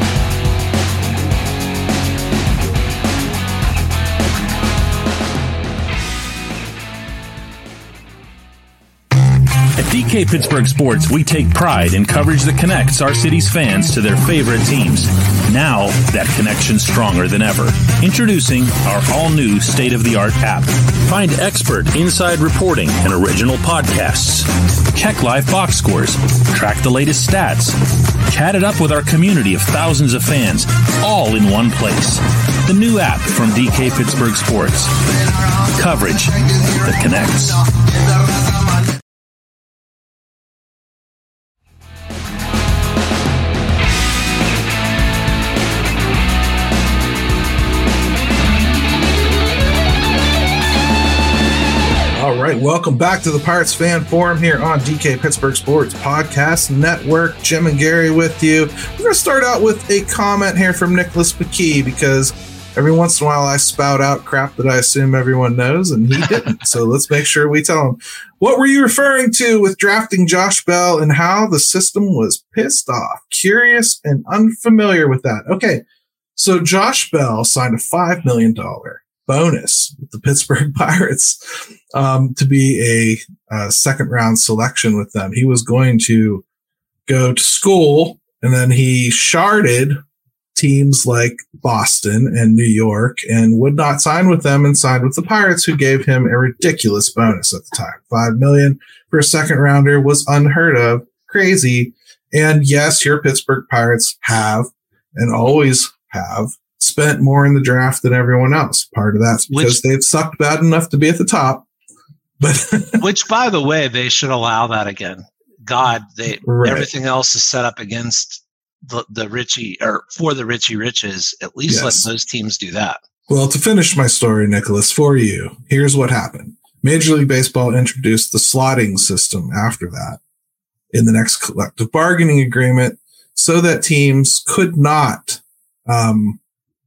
At D K Pittsburgh Sports, we take pride in coverage that connects our city's fans to their favorite teams. Now, that connection's stronger than ever. Introducing our all-new state-of-the-art app. Find expert inside reporting and original podcasts. Check live box scores. Track the latest stats. Chat it up with our community of thousands of fans, all in one place. The new app from D K Pittsburgh Sports. Coverage that connects. All right, welcome back to the Pirates Fan Forum here on D K Pittsburgh Sports Podcast Network. Jim and Gary with you. We're going to start out with a comment here from Nicholas McKee because every once in a while I spout out crap that I assume everyone knows, and he didn't. So let's make sure we tell him. What were you referring to with drafting Josh Bell and how the system was pissed off? Curious and unfamiliar with that. Okay, so Josh Bell signed a five million dollars bonus with the Pittsburgh Pirates um, to be a, a second round selection with them. He was going to go to school, and then he sharded teams like Boston and New York and would not sign with them and signed with the Pirates, who gave him a ridiculous bonus at the time. Five million dollars for a second rounder was unheard of, crazy. And yes, your Pittsburgh Pirates have and always have spent more in the draft than everyone else. Part of that's because which, they've sucked bad enough to be at the top. But which, by the way, they should allow that again. God, they right. Everything else is set up against the, the Richie or for the Richie Riches. At least yes. Let those teams do that. Well, to finish my story, Nicholas, for you, here's what happened. Major League Baseball introduced the slotting system after that in the next collective bargaining agreement so that teams could not um,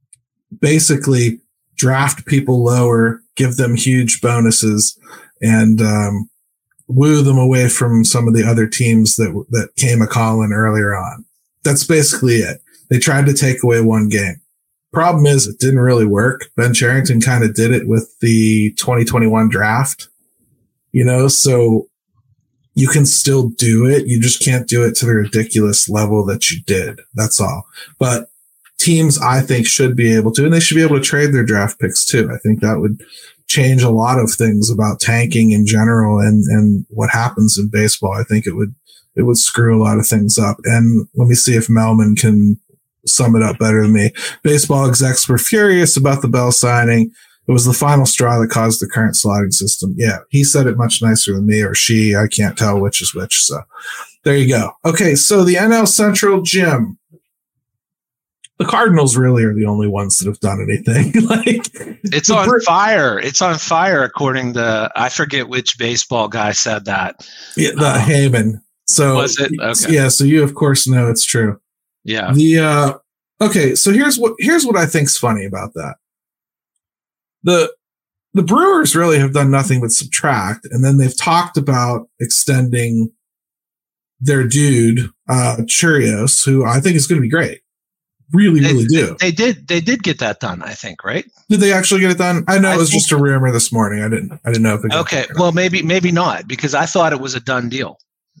basically draft people lower, give them huge bonuses, and um, woo them away from some of the other teams that that came a calling earlier on. That's basically it. They tried to take away one game. Problem is, it didn't really work. Ben Cherington kind of did it with the twenty twenty-one draft, you know, so you can still do it. You just can't do it to the ridiculous level that you did. That's all. But teams, I think, should be able to, and they should be able to trade their draft picks too. I think that would change a lot of things about tanking in general and, and what happens in baseball. I think it would, it would screw a lot of things up. And let me see if Melman can sum it up better than me. Baseball execs were furious about the Bell signing. It was the final straw that caused the current slotting system. Yeah, he said it much nicer than me, or she. I can't tell which is which. So there you go. Okay, so the N L Central, Jim. the Cardinals really are the only ones that have done anything. Like it's on Br- fire. It's on fire, according to I forget which baseball guy said that. Yeah, the um, Heyman. So was it? Okay. Yeah. So you of course know it's true. Yeah. The uh, okay. So here's what here's what I think's funny about that. The the Brewers really have done nothing but subtract, and then they've talked about extending their dude uh, Churios, who I think is going to be great. Really, they, really do. They did. They did get that done. I think, right? Did they actually get it done? I know I it was think, just a rumor this morning. I didn't. I didn't know if it. Okay. Well, maybe, maybe not, because I thought it was a done deal.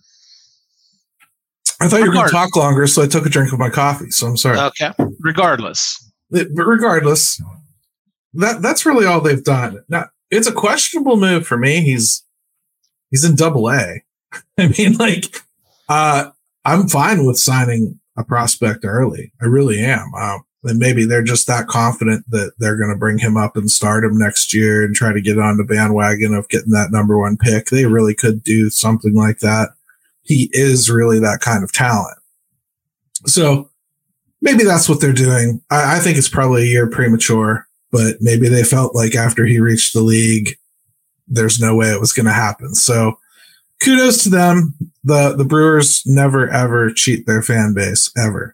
I thought you were going to talk longer, so I took a drink of my coffee. So I'm sorry. Okay. Regardless, it, but regardless, that that's really all they've done. Now it's a questionable move for me. He's he's in Double A. I mean, like, uh, I'm fine with signing a prospect early. I really am. Um, and maybe they're just that confident that they're going to bring him up and start him next year and try to get on the bandwagon of getting that number one pick. They really could do something like that. He is really that kind of talent. So maybe that's what they're doing. I, I think it's probably a year premature, but maybe they felt like after he reached the league, there's no way it was going to happen. So kudos to them. The the Brewers never, ever cheat their fan base, ever.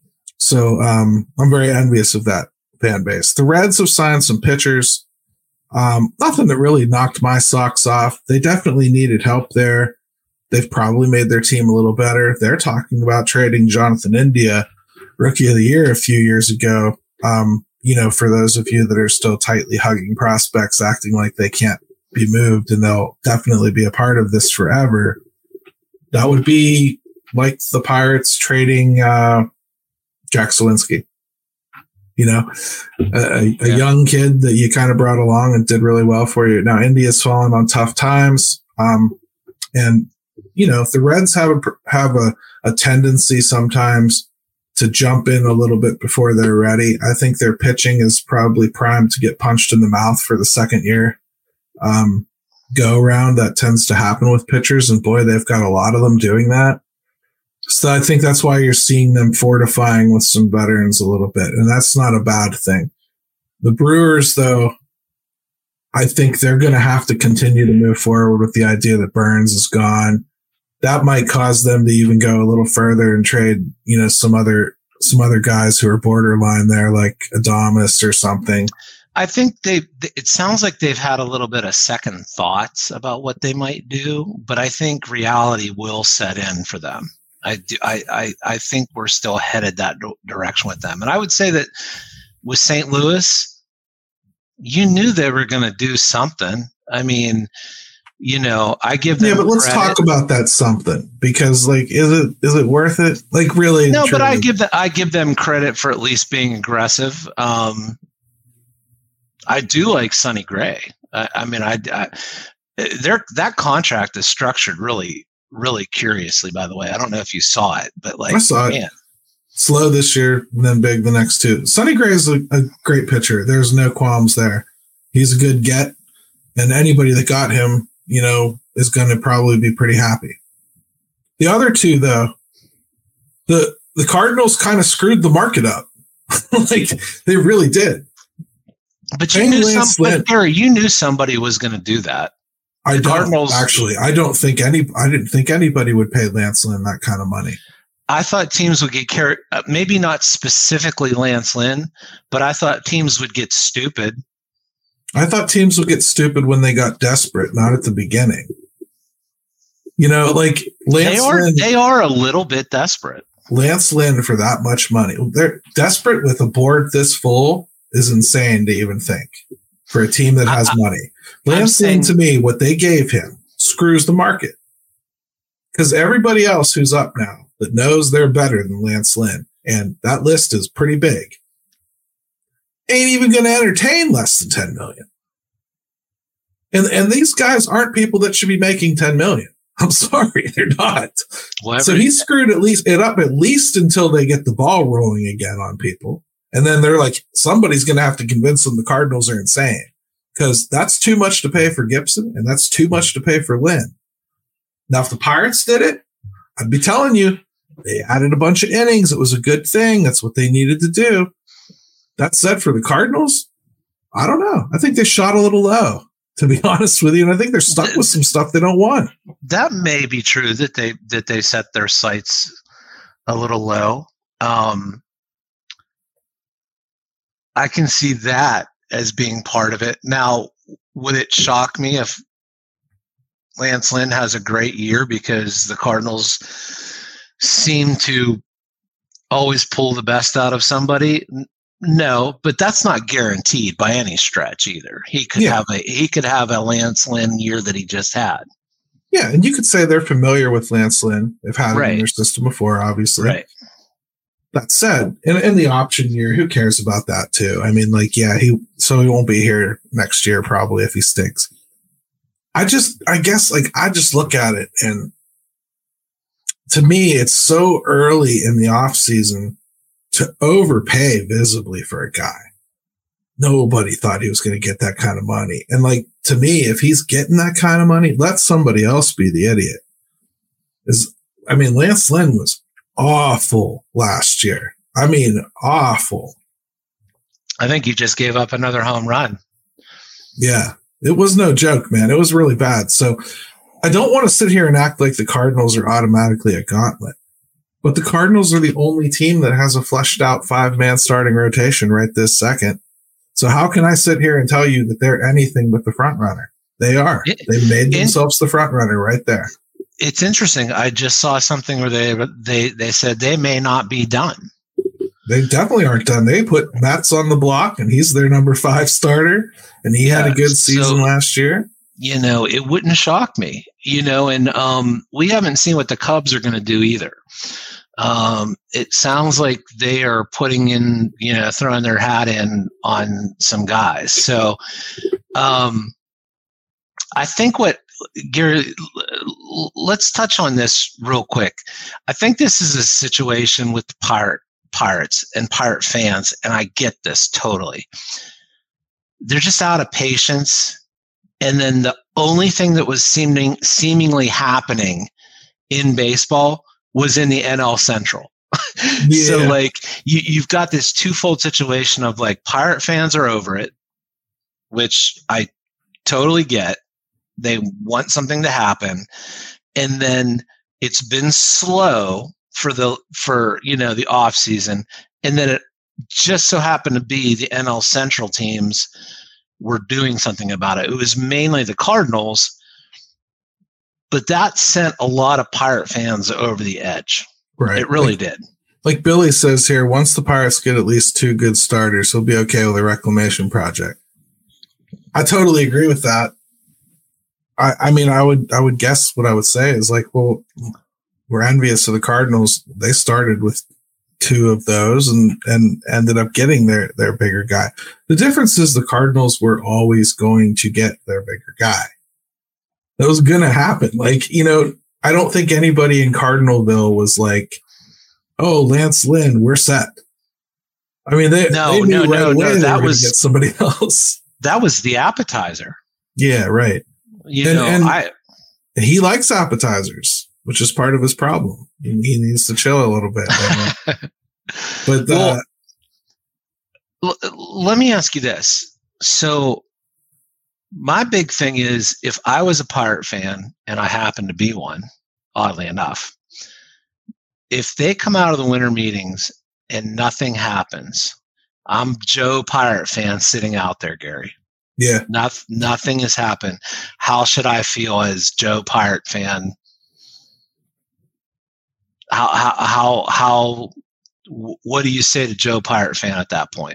So um, I'm very envious of that fan base. The Reds have signed some pitchers. Um, nothing that really knocked my socks off. They definitely needed help there. They've probably made their team a little better. They're talking about trading Jonathan India, Rookie of the Year, a few years ago. Um, you know, for those of you that are still tightly hugging prospects, acting like they can't be moved and they'll definitely be a part of this forever. That would be like the Pirates trading uh, Jack Sawinski. You know, a, a yeah. young kid that you kind of brought along and did really well for you. Now, India's fallen on tough times. Um, and, you know, if the Reds have a, have a, a tendency sometimes to jump in a little bit before they're ready, I think their pitching is probably primed to get punched in the mouth for the second year. Um, go around that tends to happen with pitchers, and boy, they've got a lot of them doing that. So I think that's why you're seeing them fortifying with some veterans a little bit, and that's not a bad thing. The Brewers, though, I think they're going to have to continue to move forward with the idea that Burns is gone. That might cause them to even go a little further and trade, you know, some other some other guys who are borderline there, like Adames or something. I think they. It sounds like they've had a little bit of second thoughts about what they might do, but I think reality will set in for them. I do. I. I, I think we're still headed that do- direction with them, and I would say that with Saint Louis, you knew they were going to do something. I mean, you know, I give them. Yeah, but let's credit. talk about that something, because, like, is it is it worth it? Like, really? No, truly. but I give that. I give them credit for at least being aggressive. Um, I do like Sonny Gray. I, I mean, I, I they're, that contract is structured really, really curiously, by the way. I don't know if you saw it, but like, I saw man. it. Slow this year, and then big the next two. Sonny Gray is a, a great pitcher. There's no qualms there. He's a good get, and anybody that got him, you know, is going to probably be pretty happy. The other two, though, the the Cardinals kind of screwed the market up. Like, they really did. But you knew some, but Gary, you knew somebody was going to do that. I the don't Cardinals, actually. I don't think any. I didn't think anybody would pay Lance Lynn that kind of money. I thought teams would get carried. Uh, maybe not specifically Lance Lynn, but I thought teams would get stupid. I thought teams would get stupid when they got desperate, not at the beginning. You know, like Lance they are. Lynn, they are a little bit desperate. Lance Lynn for that much money. They're desperate with a board this full. Is insane to even think for a team that has I, money. Lance Lynn, to me, what they gave him screws the market, because everybody else who's up now that knows they're better than Lance Lynn, and that list is pretty big, ain't even going to entertain less than ten million. And and these guys aren't people that should be making ten million. I'm sorry, they're not. Whatever. So he screwed at least it up at least until they get the ball rolling again on people. And then they're like, somebody's going to have to convince them the Cardinals are insane, because that's too much to pay for Gibson, and that's too much to pay for Lynn. Now, if the Pirates did it, I'd be telling you, They added a bunch of innings. It was a good thing. That's what they needed to do. That said, for the Cardinals, I don't know. I think they shot a little low, to be honest with you. And I think they're stuck with some stuff they don't want. That may be true that they that they set their sights a little low. Um, I can see that as being part of it. Now, would it shock me if Lance Lynn has a great year because the Cardinals seem to always pull the best out of somebody? No, but that's not guaranteed by any stretch either. He could yeah. have a he could have a Lance Lynn year that he just had. Yeah, and you could say they're familiar with Lance Lynn. They've had right. him in their system before, obviously. Right. That said, in, in the option year, who cares about that too? I mean, like, yeah, he so he won't be here next year probably if he stinks. I just, I guess, like, I just look at it, and to me, it's so early in the off season to overpay visibly for a guy. Nobody thought he was going to get that kind of money. And like, to me, if he's getting that kind of money, let somebody else be the idiot. Is, I mean, Lance Lynn was awful last year. I mean, awful. I think you just gave up another home run. Yeah, it was no joke, man. It was really bad. So I don't want to sit here and act like the Cardinals are automatically a gauntlet. But the Cardinals are the only team that has a fleshed out five-man starting rotation right this second. So how can I sit here and tell you that they're anything but the front runner? They are. It, they made themselves the front runner right there. It's interesting. I just saw something where they they they said they may not be done. They definitely aren't done. They put Matz on the block, and he's their number five starter, and he had yeah, a good season so, last year. You know, it wouldn't shock me. You know, and um, we haven't seen what the Cubs are going to do either. Um, it sounds like they are putting in, you know, throwing their hat in on some guys. So um, I think what, Gary, let's touch on this real quick. I think this is a situation with the Pirate, Pirates and Pirate fans, and I get this totally. They're just out of patience. And then the only thing that was seeming seemingly happening in baseball was in the N L Central. Yeah. So like you, you've got this twofold situation of like Pirate fans are over it, which I totally get. They want something to happen. And then it's been slow for the, for, you know, the off season. And then it just so happened to be the N L Central teams were doing something about it. It was mainly the Cardinals, but that sent a lot of Pirate fans over the edge. Right. It really like, did. Like Billy says here, once the Pirates get at least two good starters, he'll be okay with a reclamation project. I totally agree with that. I, I mean, I would I would guess what I would say is like, well, we're envious of the Cardinals. They started with two of those and, and ended up getting their, their bigger guy. The difference is the Cardinals were always going to get their bigger guy. That was going to happen. Like, you know, I don't think anybody in Cardinalville was like, oh, Lance Lynn, we're set. I mean, they, no, they knew no, right no, away no, they that were was get somebody else. That was the appetizer. Yeah, right. You and, know, and I, he likes appetizers, which is part of his problem. He, he needs to chill a little bit. But uh, well, l- let me ask you this. So my big thing is if I was a Pirate fan, and I happen to be one, oddly enough, if they come out of the winter meetings and nothing happens, I'm Joe Pirate fan sitting out there, Gary. Yeah. Not, nothing has happened. How should I feel as Joe Pirate fan? How, how, how, how, what do you say to Joe Pirate fan at that point?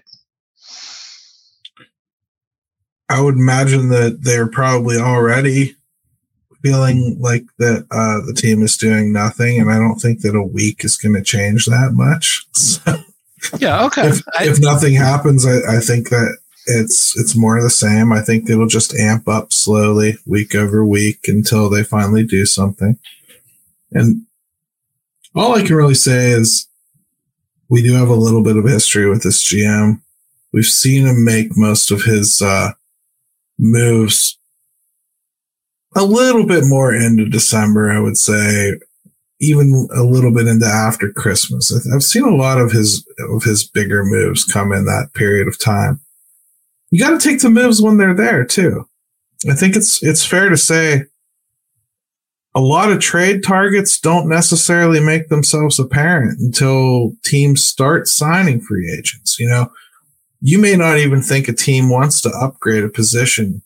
I would imagine that they're probably already feeling like that uh, the team is doing nothing, and I don't think that a week is going to change that much. So yeah, okay. If, I, if nothing happens, I, I think that it's it's more of the same. I think it'll just amp up slowly, week over week, until they finally do something. And all I can really say is we do have a little bit of history with this G M. We've seen him make most of his uh, moves a little bit more into December, I would say. even a little bit into after Christmas. I've seen a lot of his of his bigger moves come in that period of time. You got to take the moves when they're there too. I think it's it's fair to say a lot of trade targets don't necessarily make themselves apparent until teams start signing free agents. You know, you may not even think a team wants to upgrade a position,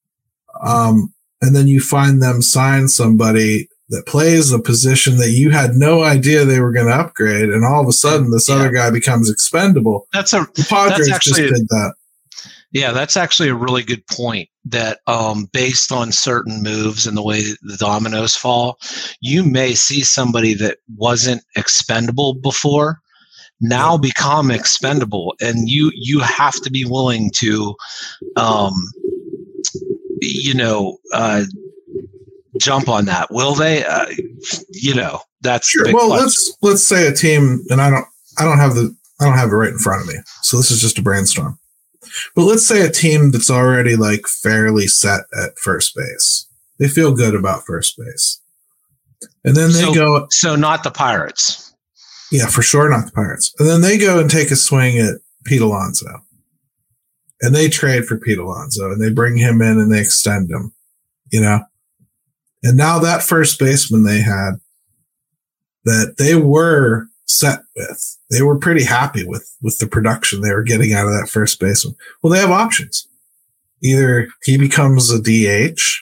um, and then you find them sign somebody that plays a position that you had no idea they were going to upgrade, and all of a sudden this yeah. other guy becomes expendable. That's a the Padres that's actually just did that. Yeah, that's actually a really good point. That um, based on certain moves and the way the dominoes fall, you may see somebody that wasn't expendable before now become expendable, and you you have to be willing to, um, you know. Uh, jump on that. Will they? Uh, you know, that's sure. The big well, question. let's let's say a team, and I don't, I don't have the, I don't have it right in front of me, so this is just a brainstorm. But let's say a team that's already like fairly set at first base. They feel good about first base, and then they so, go. So not the Pirates. Yeah, for sure, not the Pirates. And then they go and take a swing at Pete Alonso, and they trade for Pete Alonso, and they bring him in and they extend him. You know. And now that first baseman they had that they were set with, they were pretty happy with, with the production they were getting out of that first baseman. Well, they have options. Either he becomes a D H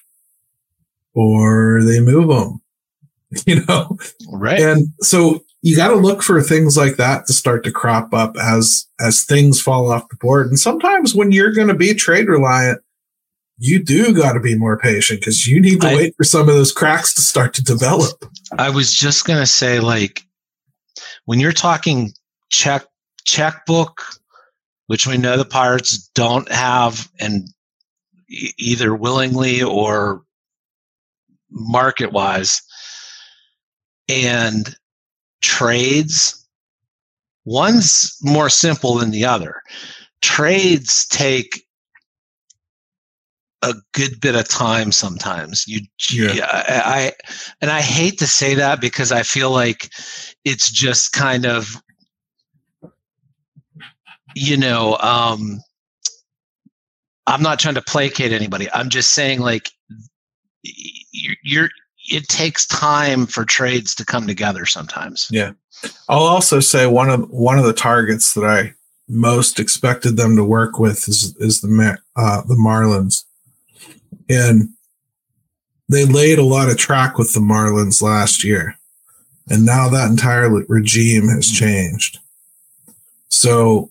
or they move him, you know? Right. And so you got to look for things like that to start to crop up as, as things fall off the board. And sometimes when you're going to be trade reliant, you do got to be more patient because you need to I, wait for some of those cracks to start to develop. I was just going to say, like, when you're talking check checkbook, which we know the Pirates don't have, and e- either willingly or market-wise, and trades, one's more simple than the other. Trades take a good bit of time sometimes. You, yeah. I, I, and I hate to say that because I feel like it's just kind of, you know, um, I'm not trying to placate anybody. I'm just saying, like, you're, you're, it takes time for trades to come together sometimes. Yeah. I'll also say one of, one of the targets that I most expected them to work with is, is the, uh, the Marlins. And they laid a lot of track with the Marlins last year. And now that entire regime has changed. So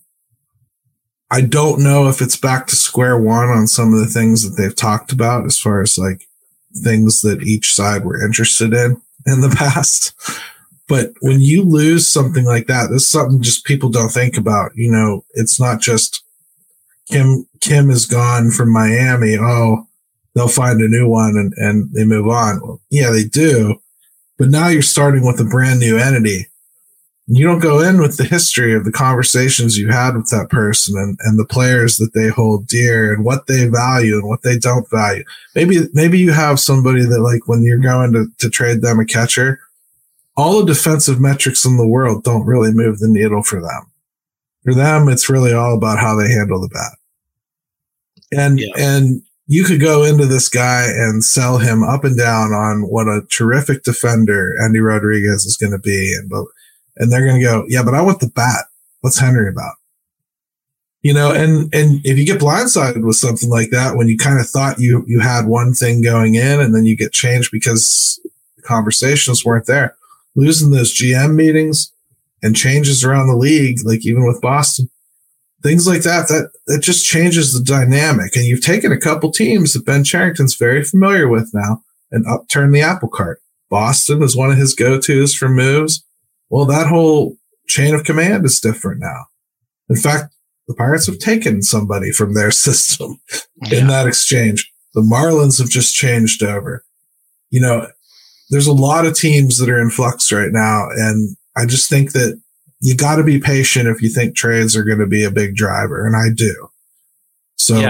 I don't know if it's back to square one on some of the things that they've talked about as far as like things that each side were interested in in the past. But when you lose something like that, this is something just people don't think about. You know, it's not just Kim, Kim is gone from Miami. Oh, they'll find a new one and, and they move on. Well, yeah, they do. But now you're starting with a brand new entity. You don't go in with the history of the conversations you had with that person and, and the players that they hold dear and what they value and what they don't value. Maybe, maybe you have somebody that, like, when you're going to, to trade them a catcher, all the defensive metrics in the world don't really move the needle for them. For them, it's really all about how they handle the bat. And, yeah. and, you could go into this guy and sell him up and down on what a terrific defender Andy Rodriguez is going to be. And, and they're going to go, yeah, but I want the bat. What's Henry about? You know, and, and if you get blindsided with something like that, when you kind of thought you, you had one thing going in and then you get changed because the conversations weren't there, losing those G M meetings and changes around the league, like even with Boston, things like that, that, that just changes the dynamic. And you've taken a couple teams that Ben Cherington's very familiar with now and upturned the apple cart. Boston is one of his go-tos for moves. Well, that whole chain of command is different now. In fact, the Pirates have taken somebody from their system yeah. in that exchange. The Marlins have just changed over. You know, there's a lot of teams that are in flux right now. And I just think that you got to be patient if you think trades are going to be a big driver. And I do. So yeah.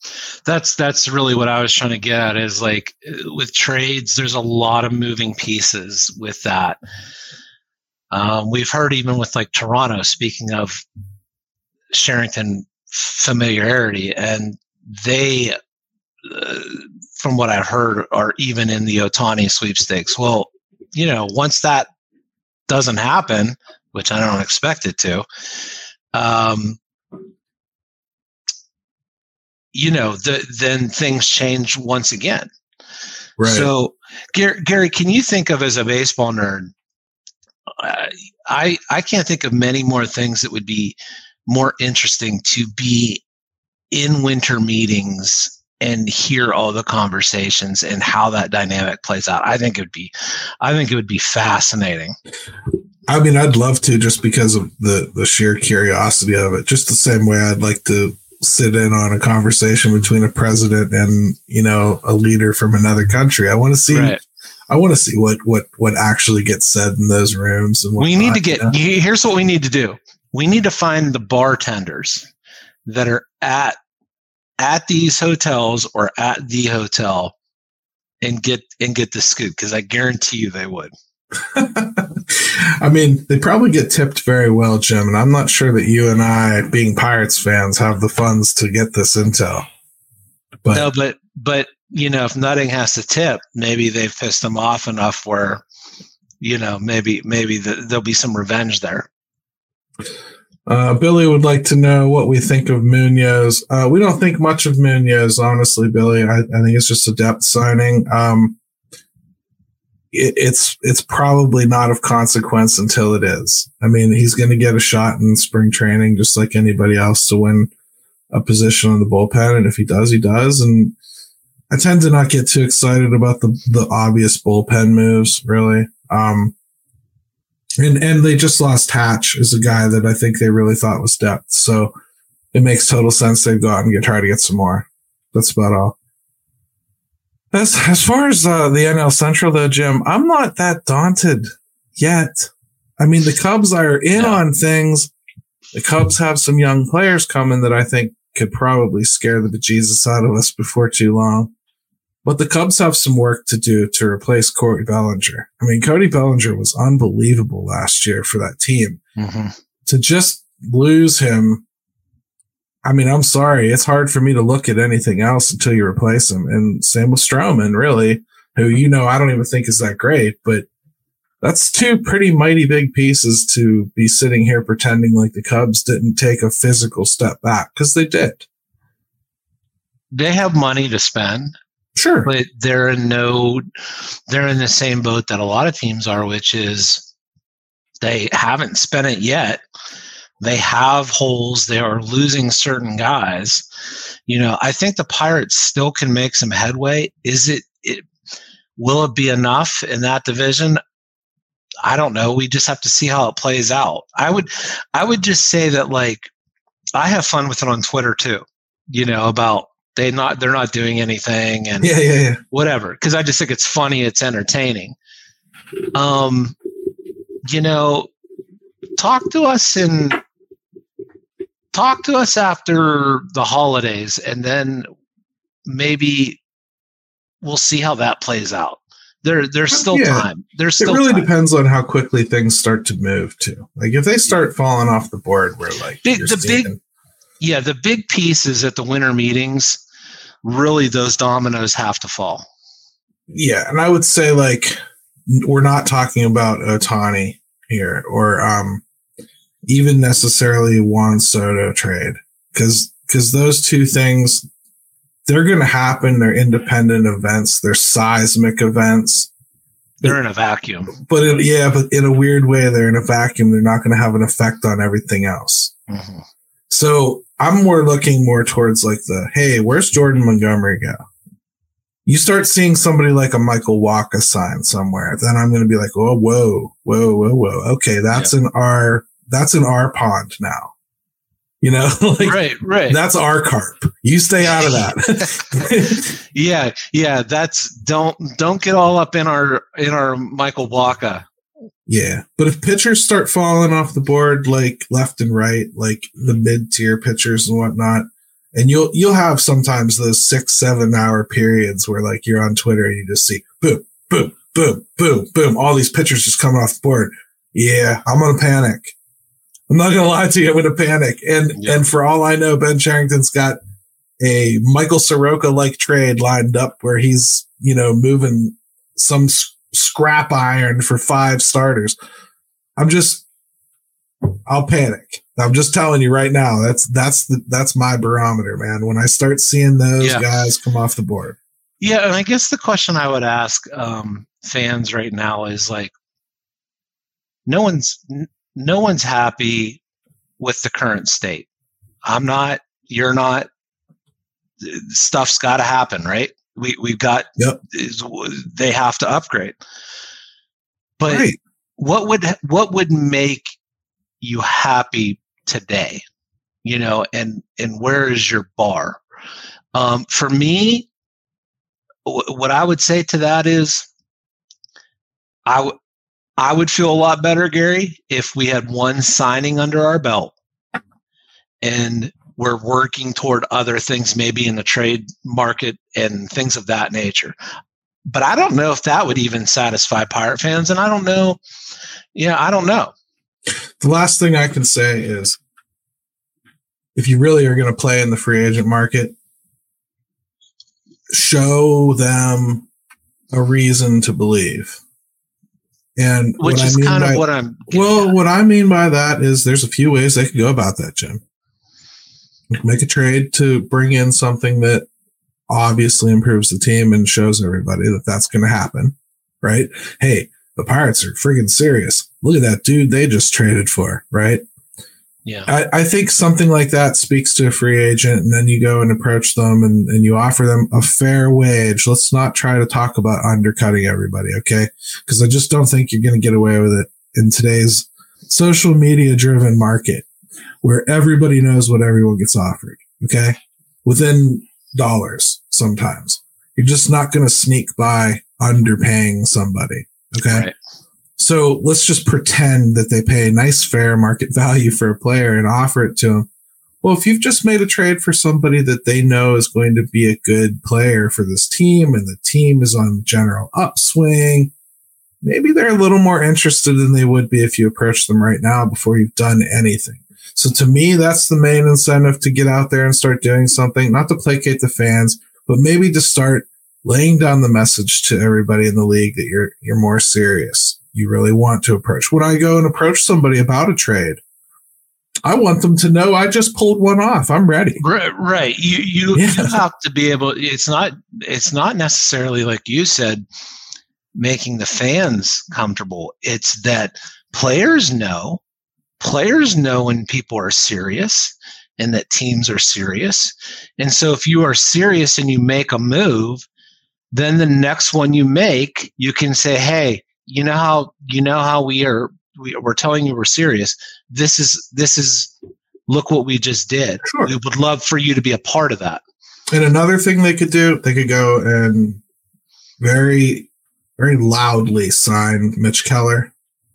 That's that's really what I was trying to get at is like with trades, there's a lot of moving pieces with that. Um, we've heard even with like Toronto, speaking of Sherrington familiarity, and they, uh, from what I've heard, are even in the Ohtani sweepstakes. Well, you know, once that doesn't happen, which I don't expect it to, um, you know, the, then things change once again. Right. So, Gary, Gary, can you think of, as a baseball nerd, uh, I I can't think of many more things that would be more interesting to be in winter meetings and hear all the conversations and how that dynamic plays out. I think it would be, I think it would be fascinating. I mean, I'd love to, just because of the, the sheer curiosity of it, just the same way I'd like to sit in on a conversation between a president and, you know, a leader from another country. I want to see, right. I want to see what, what, what actually gets said in those rooms. And we need to get, you know? Here's what we need to do. We need to find the bartenders that are at, at these hotels or at the hotel and get, and get the scoop. Cause I guarantee you they would. I mean, they probably get tipped very well, Jim, and I'm not sure that you and I, being Pirates fans, have the funds to get this intel. But no, but but you know, if Nutting has to tip, maybe they've pissed him off enough where, you know, maybe maybe the, there'll be some revenge there. Uh, Billy would like to know what we think of Munoz. Uh, we don't think much of Munoz, honestly, Billy. I, I think it's just a depth signing. Um, it, it's it's probably not of consequence until it is. I mean, he's going to get a shot in spring training just like anybody else to win a position on the bullpen, and if he does, he does. And I tend to not get too excited about the the obvious bullpen moves, really. Um, and and they just lost Hatch as a guy that I think they really thought was depth. So it makes total sense they've gone and get try to get some more. That's about all. As as far as uh, the N L Central, though, Jim, I'm not that daunted yet. I mean, the Cubs are in yeah. on things. The Cubs have some young players coming that I think could probably scare the bejesus out of us before too long. But the Cubs have some work to do to replace Cody Bellinger. I mean, Cody Bellinger was unbelievable last year for that team. Mm-hmm. To just lose him, I mean, I'm sorry. It's hard for me to look at anything else until you replace him. And same with Stroman, really, who, you know, I don't even think is that great, but that's two pretty mighty big pieces to be sitting here pretending like the Cubs didn't take a physical step back, because they did. They have money to spend. Sure. But they're in no, they're in the same boat that a lot of teams are, which is they haven't spent it yet. They have holes. They are losing certain guys. You know, I think the Pirates still can make some headway. Is it, it will it be enough in that division? I don't know. We just have to see how it plays out. I would, I would just say that, like, I have fun with it on Twitter too, you know, about they not, they're not doing anything and yeah, yeah, yeah. whatever. Cause I just think it's funny. It's entertaining. Um, you know, talk to us and talk to us after the holidays, and then maybe we'll see how that plays out. There, there's still yeah. time. There's still it really time. Depends on how quickly things start to move too. Like if they start falling off the board, where like big, the big, yeah, the big pieces at the winter meetings, really those dominoes have to fall. Yeah, and I would say like we're not talking about Ohtani here, or um, even necessarily Juan Soto trade, because because those two things, they're going to happen. They're independent events. They're seismic events. They're in a vacuum. But it, yeah, but in a weird way, they're in a vacuum. They're not going to have an effect on everything else. Mm-hmm. So I'm more looking more towards like the, hey, where's Jordan Montgomery go? You start seeing somebody like a Michael Wacha sign somewhere, then I'm going to be like, oh, whoa, whoa, whoa, whoa. Okay, that's yeah. in our that's in our pond now. You know, like, right, right. That's our carp. You stay out of that. yeah, yeah. That's don't don't get all up in our in our Michael Wacha. Yeah, but if pitchers start falling off the board like left and right, like the mid tier pitchers and whatnot, And you'll you'll have sometimes those six, seven hour periods where like you're on Twitter and you just see boom, boom, boom, boom, boom, all these pictures just coming off the board. Yeah, I'm gonna panic. I'm not gonna lie to you, I'm gonna panic. And yeah. and for all I know, Ben Cherington's got a Michael Soroka like trade lined up where he's, you know, moving some s- scrap iron for five starters. I'm just I'll panic. I'm just telling you right now, that's that's the that's my barometer, man. When I start seeing those yeah. guys come off the board. Yeah, and I guess the question I would ask um, fans right now is like, no one's no one's happy with the current state. I'm not. You're not. Stuff's got to happen, right? We we've got. Yep. They have to upgrade. But right. what would what would make you happy today, you know, and, and where is your bar? Um, for me, w- what I would say to that is I, w- I would feel a lot better, Gary, if we had one signing under our belt and we're working toward other things, maybe in the trade market and things of that nature. But I don't know if that would even satisfy Pirate fans. And I don't know, yeah, I don't know. The last thing I can say is if you really are going to play in the free agent market, show them a reason to believe. And which what is I mean kind by, of what I'm. Well, at. what I mean by that is there's a few ways they could go about that, Jim. Make a trade to bring in something that obviously improves the team and shows everybody that that's going to happen, right? Hey, the Pirates are friggin' serious. Look at that dude they just traded for, right? Yeah. I, I think something like that speaks to a free agent, and then you go and approach them and, and you offer them a fair wage. Let's not try to talk about undercutting everybody, okay? Because I just don't think you're going to get away with it in today's social media-driven market where everybody knows what everyone gets offered, okay? Within dollars sometimes. You're just not going to sneak by underpaying somebody. Okay. Right. So let's just pretend that they pay a nice fair market value for a player and offer it to them. Well, if you've just made a trade for somebody that they know is going to be a good player for this team and the team is on general upswing, maybe they're a little more interested than they would be if you approach them right now before you've done anything. So to me, that's the main incentive to get out there and start doing something, not to placate the fans, but maybe to start laying down the message to everybody in the league that you're you're more serious. You really want to approach. When I go and approach somebody about a trade, I want them to know I just pulled one off. I'm ready. Right, right. You you, Yeah. you have to be able. It's not it's not necessarily like you said, making the fans comfortable. It's that players know. Players know when people are serious and that teams are serious. And so if you are serious and you make a move, then the next one you make, you can say, hey, you know how you know how we are we, we're telling you we're serious. This is this is look what we just did. Sure. We would love for you to be a part of that. And another thing they could do, they could go and very, very loudly sign Mitch Keller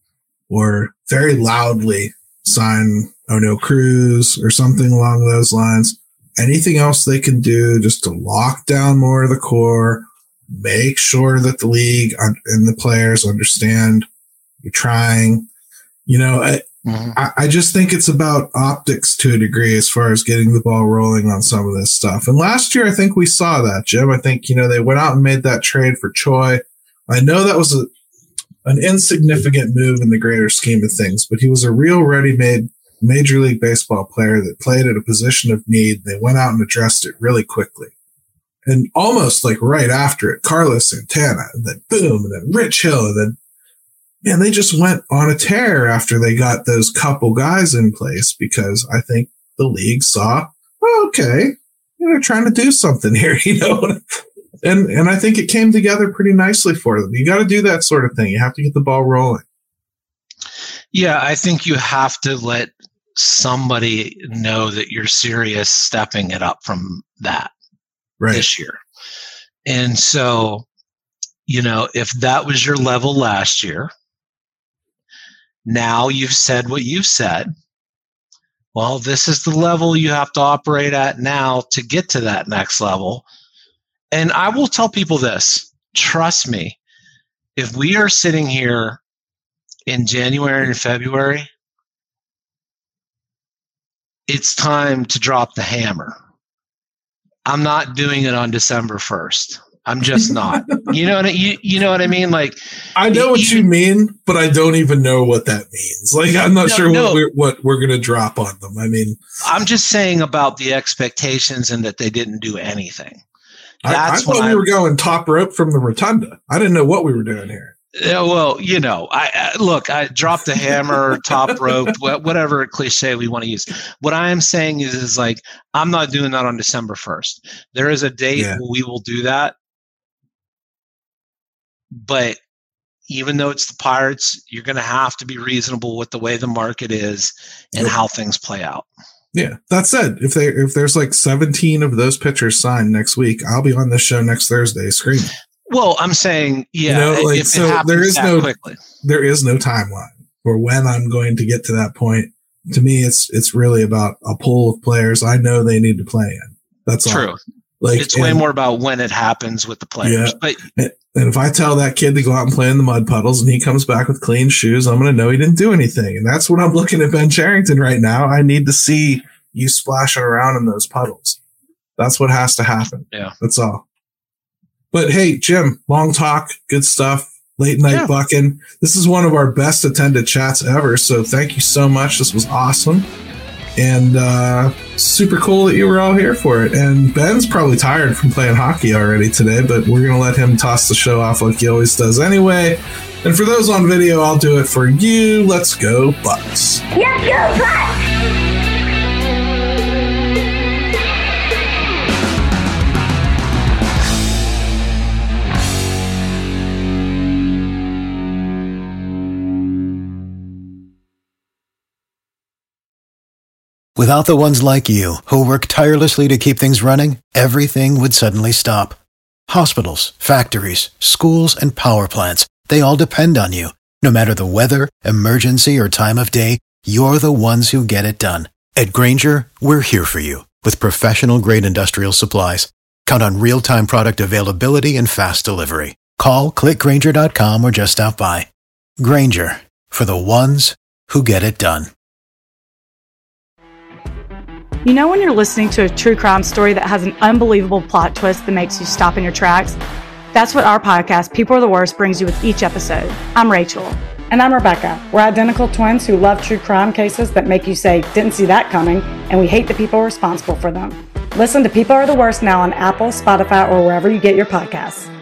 or very loudly sign O'Neal Cruz or something along those lines. Anything else they can do just to lock down more of the core, make sure that the league and the players understand you're trying. You know, I, mm-hmm. I, I just think it's about optics to a degree as far as getting the ball rolling on some of this stuff. And last year, I think we saw that, Jim. I think, you know, they went out and made that trade for Choi. I know that was a, an insignificant move in the greater scheme of things, but he was a real ready-made Major League Baseball player that played at a position of need. They went out and addressed it really quickly. And almost like right after it, Carlos Santana, and then boom, and then Rich Hill, and then, man, they just went on a tear after they got those couple guys in place because I think the league saw, oh, okay, they're trying to do something here, you know? And and I think it came together pretty nicely for them. You got to do that sort of thing. You have to get the ball rolling. Yeah, I think you have to let somebody know that you're serious stepping it up from that right. this year. And so, you know, if that was your level last year, now you've said what you've said. Well, this is the level you have to operate at now to get to that next level. And I will tell people this, trust me, if we are sitting here in January and February, it's time to drop the hammer. I'm not doing it on December first. I'm just not. You know what I, you, you know what I mean? Like, I know what even, you mean, but I don't even know what that means. Like, I'm not no, sure no. what we're, what we're going to drop on them. I mean, I'm just saying about the expectations and that they didn't do anything. That's I, I thought we I, were going top rope from the rotunda. I didn't know what we were doing here. Yeah, well, you know, I, I look, I dropped the hammer, top rope, whatever cliche we want to use. What I am saying is, is like, I'm not doing that on December first. There is a date yeah. where we will do that. But even though it's the Pirates, you're going to have to be reasonable with the way the market is and yeah. how things play out. Yeah. That said, if they if there's like seventeen of those pitchers signed next week, I'll be on this show next Thursday screaming. Well, I'm saying, yeah, you know, like, if so it happens there is that no quickly. There is no timeline for when I'm going to get to that point. To me, it's it's really about a pool of players I know they need to play in. That's true. all. Like, it's way and, more about when it happens with the players. Yeah, but and, and if I tell that kid to go out and play in the mud puddles and he comes back with clean shoes, I'm going to know he didn't do anything. And that's what I'm looking at Ben Cherington right now. I need to see you splashing around in those puddles. That's what has to happen. Yeah. That's all. But hey, Jim, long talk, good stuff, late night yeah. bucking. This is one of our best attended chats ever. So thank you so much. This was awesome. And uh, super cool that you were all here for it. And Ben's probably tired from playing hockey already today, but we're going to let him toss the show off like he always does anyway. And for those on video, I'll do it for you. Let's go, Bucks. Let's go, Bucks! Without the ones like you, who work tirelessly to keep things running, everything would suddenly stop. Hospitals, factories, schools, and power plants, they all depend on you. No matter the weather, emergency, or time of day, you're the ones who get it done. At Grainger, we're here for you with professional-grade industrial supplies. Count on real-time product availability and fast delivery. Call, click Grainger dot com, or just stop by. Grainger, for the ones who get it done. You know when you're listening to a true crime story that has an unbelievable plot twist that makes you stop in your tracks? That's what our podcast, People Are the Worst, brings you with each episode. I'm Rachel. And I'm Rebecca. We're identical twins who love true crime cases that make you say, didn't see that coming, and we hate the people responsible for them. Listen to People Are the Worst now on Apple, Spotify, or wherever you get your podcasts.